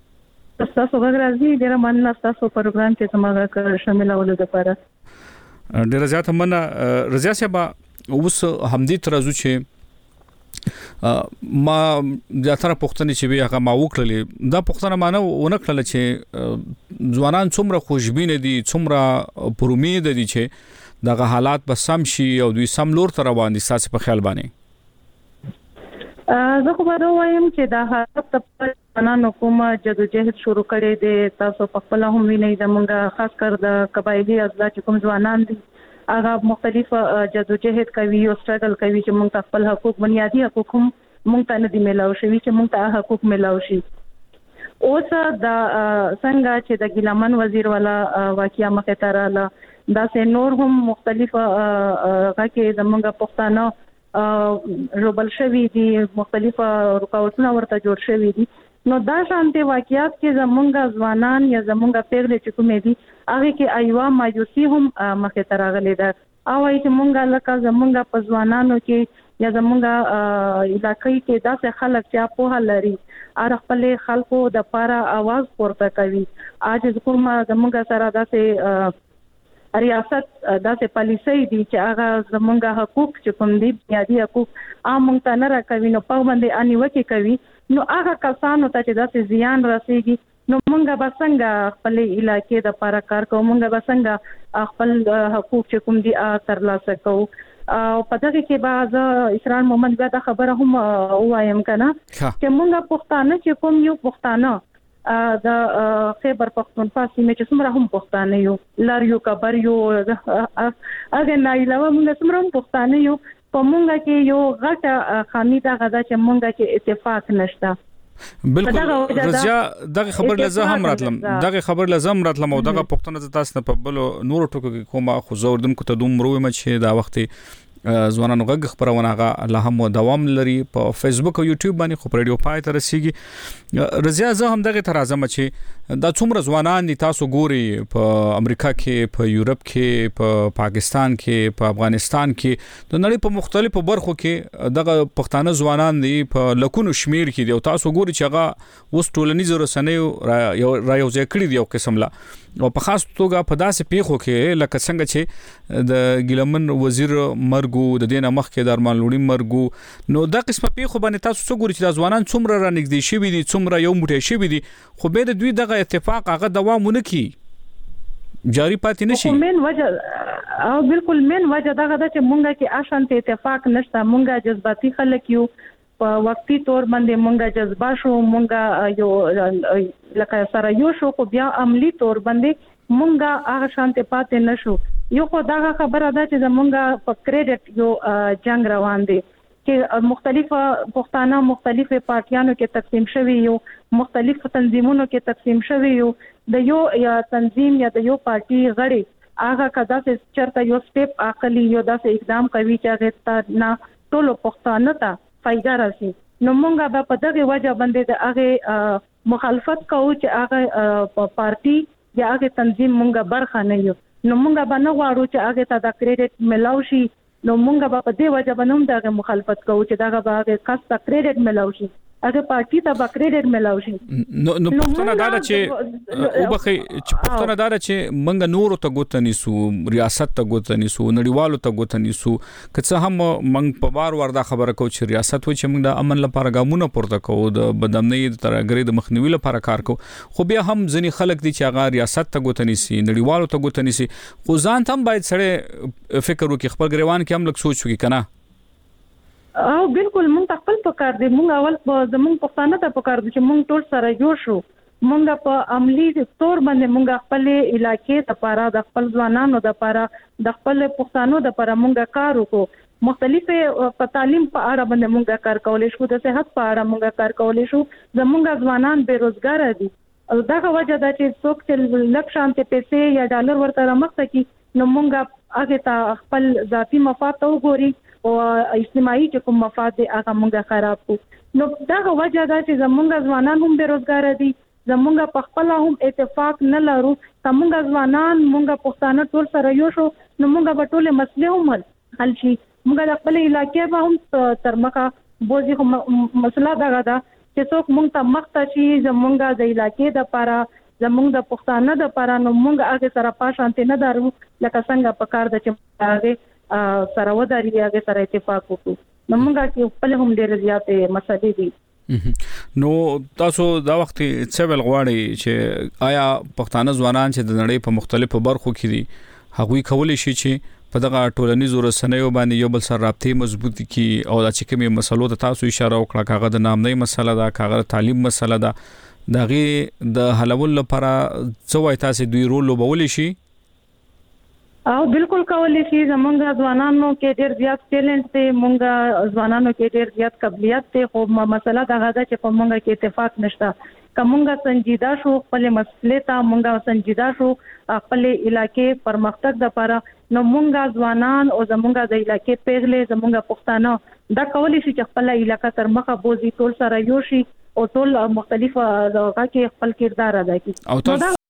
تاسو غږ راځي ډیره مننه تاسو پروګرام کې زموږه شاملولو لپاره ډیره زیاته مننه رضا صاحب اوس همدې ترازو چې ما زیاتره پوښتنې چې به هغه ما وکړلې دا پوښتنه ما نه ونه کړل چې ځوانان څومره خوشبین دي څومره پر امید دي چې دغه حالات به سم شي او دوی سم لور ته روان دي تاسو په خیال باندې زه خو به وایم چې دا حالت په ځوانانو کوم جدوجہد شروع کړي دي تاسو په خپل هم وینئ زمونږ خاص کر د قبایلی اضلاع چې کوم ځوانان دي هغه مختلف جدوجہد کوي او سټرګل کوي چې موږ خپل حقوق بنیادی حقوق هم موږ ته نه دي ملاو شوي چې موږ ته حقوق ملاو شي اوس دا څنګه چې د ګیلمن وزیر والا واقعیا مخه تراله دا سه نور هم مختلف غاکه زمونږ پښتانه روبل شوی دي مختلف رکاوټونه ورته جوړ شوی دي نو دا شانتي واقعیات کې زمونږ ځوانان یا زمونږ پیغلې چې کومې دي هغه کې ایوا مایوسی هم مخه تراغلي ده او چې مونږه لکه زمونږ په ځوانانو کې یا زمونږ علاقې کې داسې خلک چې په هال لري ار خپل خلکو د پاره आवाज پورته کوي اج کوم زمونږ سره داسې ریاست داسې پالیسي دي چې هغه زمونږ حقوق چې کوم دي بنیادی حقوق عام ته نه راکوي نو په باندې انیوکي کوي نو هغه کسانو ته چې داسې زیان رسیږي نو مونږه به څنګه خپل علاقې د پاره کار کوو مونږه به څنګه خپل حقوق چې کوم دي ترلاسه کوو او په دغه کې بعض اسرار مومن بیا د خبره هم وایم کنه چې مونږه پښتانه چې کوم یو پښتانه د خیبر پختونخوا سیمه چې څومره هم پښتانه یو لار یو کبر یو هغه نه علاوه موږ څومره هم پښتانه یو په موږ کې یو غټه خامي دا غدا چې موږ کې اتفاق نشته بالکل رضا دغه خبر لزه هم راتلم دغه خبر لزه هم راتلم او دغه پښتنه تاسو نه په بل نور ټکو کې کومه خو زور دم کو ته دوم روي مچ دا وخت ځوانانو غږ خبرونه هغه الله هم دوام لري په فیسبوک او یوټیوب باندې خو ریډیو پای ته رسیږي رضا زه هم دغه تر اعظم چې دا څومره ځوانان دي تاسو ګوري په امریکا کې په یورپ کې په پاکستان کې په افغانستان کې د نړۍ په مختلفو برخو کې دغه پښتانه ځوانان دي په لکونو شمیر کې دي او تاسو ګوري چې هغه اوس ټولنیزو رسنیو را یو ځای کړی دی او قسم لا او په خاص توګه په داسې پیښو کې لکه څنګه چې د ګیلمن وزیر مرګ د دینه مخ کې د ارمان لوړی مرګ نو دا قسمه پیښو باندې تاسو څو ګورئ چې د ځوانان څومره را نږدې شوي دي څومره یو موټی شوي دي خو به د دوی دغه اتفاق هغه دوام ونه کړي جاری پاتې نشي مين وجه او بالکل مين وجه دا غدا چې مونږه کې آشانت اتفاق نشته مونږه جذباتي خلک یو په وقتی تور باندې مونږه جذبه شو مونږه یو لکه سره یو شو خو بیا عملی تور باندې مونږه هغه شانت پاتې نشو یو خو دا خبره ده چې زمونږه په کریډټ یو جنگ روان دي چې مختلفه پښتانه مختلفه پارټیانو کې تقسیم شوي یو مختلف تنظیمونو کې تقسیم شوي یو د یو یا تنظیم یا د یو پارټي غړي هغه کدا چې چرته یو سټیپ عقلی یو داسې اقدام کوي چې هغه نه ټول پښتانه ته فائدہ راشي نو مونږه به په دغه وجه باندې د هغه مخالفت کوو چې هغه پارټي یا هغه تنظیم مونږه برخه نه یو نو مونږه به نه غواړو چې هغه ته د کریډټ ملاو شي نو مونږه به په دې وجه باندې هم دغه مخالفت کوو چې دغه به هغه خاص ته کریډټ ملاو شي هغه پارټي ته به کریډټ ملاو شي نو نو پښتنه دا چې او بخې چې پښتنه دا چې مونږ نور ته ګوتنی سو ریاست ته ګوتنی سو نړیوالو ته ګوتنی سو که څه هم مونږ په بار ور دا خبره کو چې ریاست و چې مونږ د امن لپاره ګامونه پورته کوو د بدامنۍ ترګری د مخنیوي لپاره کار کوو خو بیا هم ځنی خلک دي چې هغه ریاست ته ګوتنی سي نړیوالو ته ګوتنی سي خو ځان هم باید سره فکر وکړي خپل ګریوان کې هم لږ سوچ وکړي کنه او بالکل مونږ خپل پکار دي مونږ اول په زمونږ پښتانه ته پکار دي چې مونږ ټول سره جوړ شو مونږ په عملی تور باندې مونږ خپل علاقې لپاره د خپل ځوانانو لپاره د خپل پښتانو لپاره مونږ کار وکړو مختلفه په تعلیم په اړه باندې مونږ کار کولای شو د صحت په اړه مونږ کار کولای شو زمونږ ځوانان بیروزګار دي او دغه وجه دا چې څوک چې لک شانته پیسې یا ډالر ورته رامخته کی نو مونږ هغه ته خپل ذاتی مفاد ته وګوري او اجتماعي چې کوم مفاد دی هغه مونږه خراب کو نو دغه وجه دا چې زمونږ ځوانان هم بیروزګار دي زمونږ په خپل هم اتفاق نه لرو زمونږ ځوانان مونږ پښتانه ټول سره یو شو نو مونږ په ټوله مسلې هم حل شي مونږ د خپل علاقې به هم ترمخه بوزي مسله دغه دا چې څوک مونږ ته مخته شي زمونږ د علاقې د لپاره زمونږ د پښتانه د لپاره نو مونږ هغه سره پاشانته نه دارو لکه څنګه په کار د چې هغه سره وداري هغه سره اتفاق وکړو نو موږ کې خپل هم ډېر زیاتې مسلې دي. نو تاسو دا وخت څه ول غواړي چې آیا پښتانه ځوانان چې د نړۍ په مختلفو برخو کې دي هغوی کولی شي چې په دغه ټولنیزو رسنیو باندې یو بل سره رابطې مضبوطی کی او د چکمې مسلو ته تاسو اشاره وکړه کاغه د نامنۍ مسله ده کاغه تعلیم مسله ده دغه د حلول لپاره څه وای تاسو دوی رول لوبول شي؟ او بالکل کولی شي زمونږ ځوانانو کې ډېر زیات ټیلنټ دی مونږ ځوانانو کې ډېر زیات قابلیت دی خو مسله دا ده چې په مونږ کې اتفاق نشته کومه سنجیده شو خپل مسلې ته مونږه سنجیده شو خپل علاقې پرمختګ لپاره نو مونږه ځوانان او زمونږه د علاقې پیغلې زمونږه پښتانه دا کولی شي چې خپل علاقې تر مخه بوزي ټول سره یو شي او ټول مختلف دغه کې خپل کردار ادا کړي.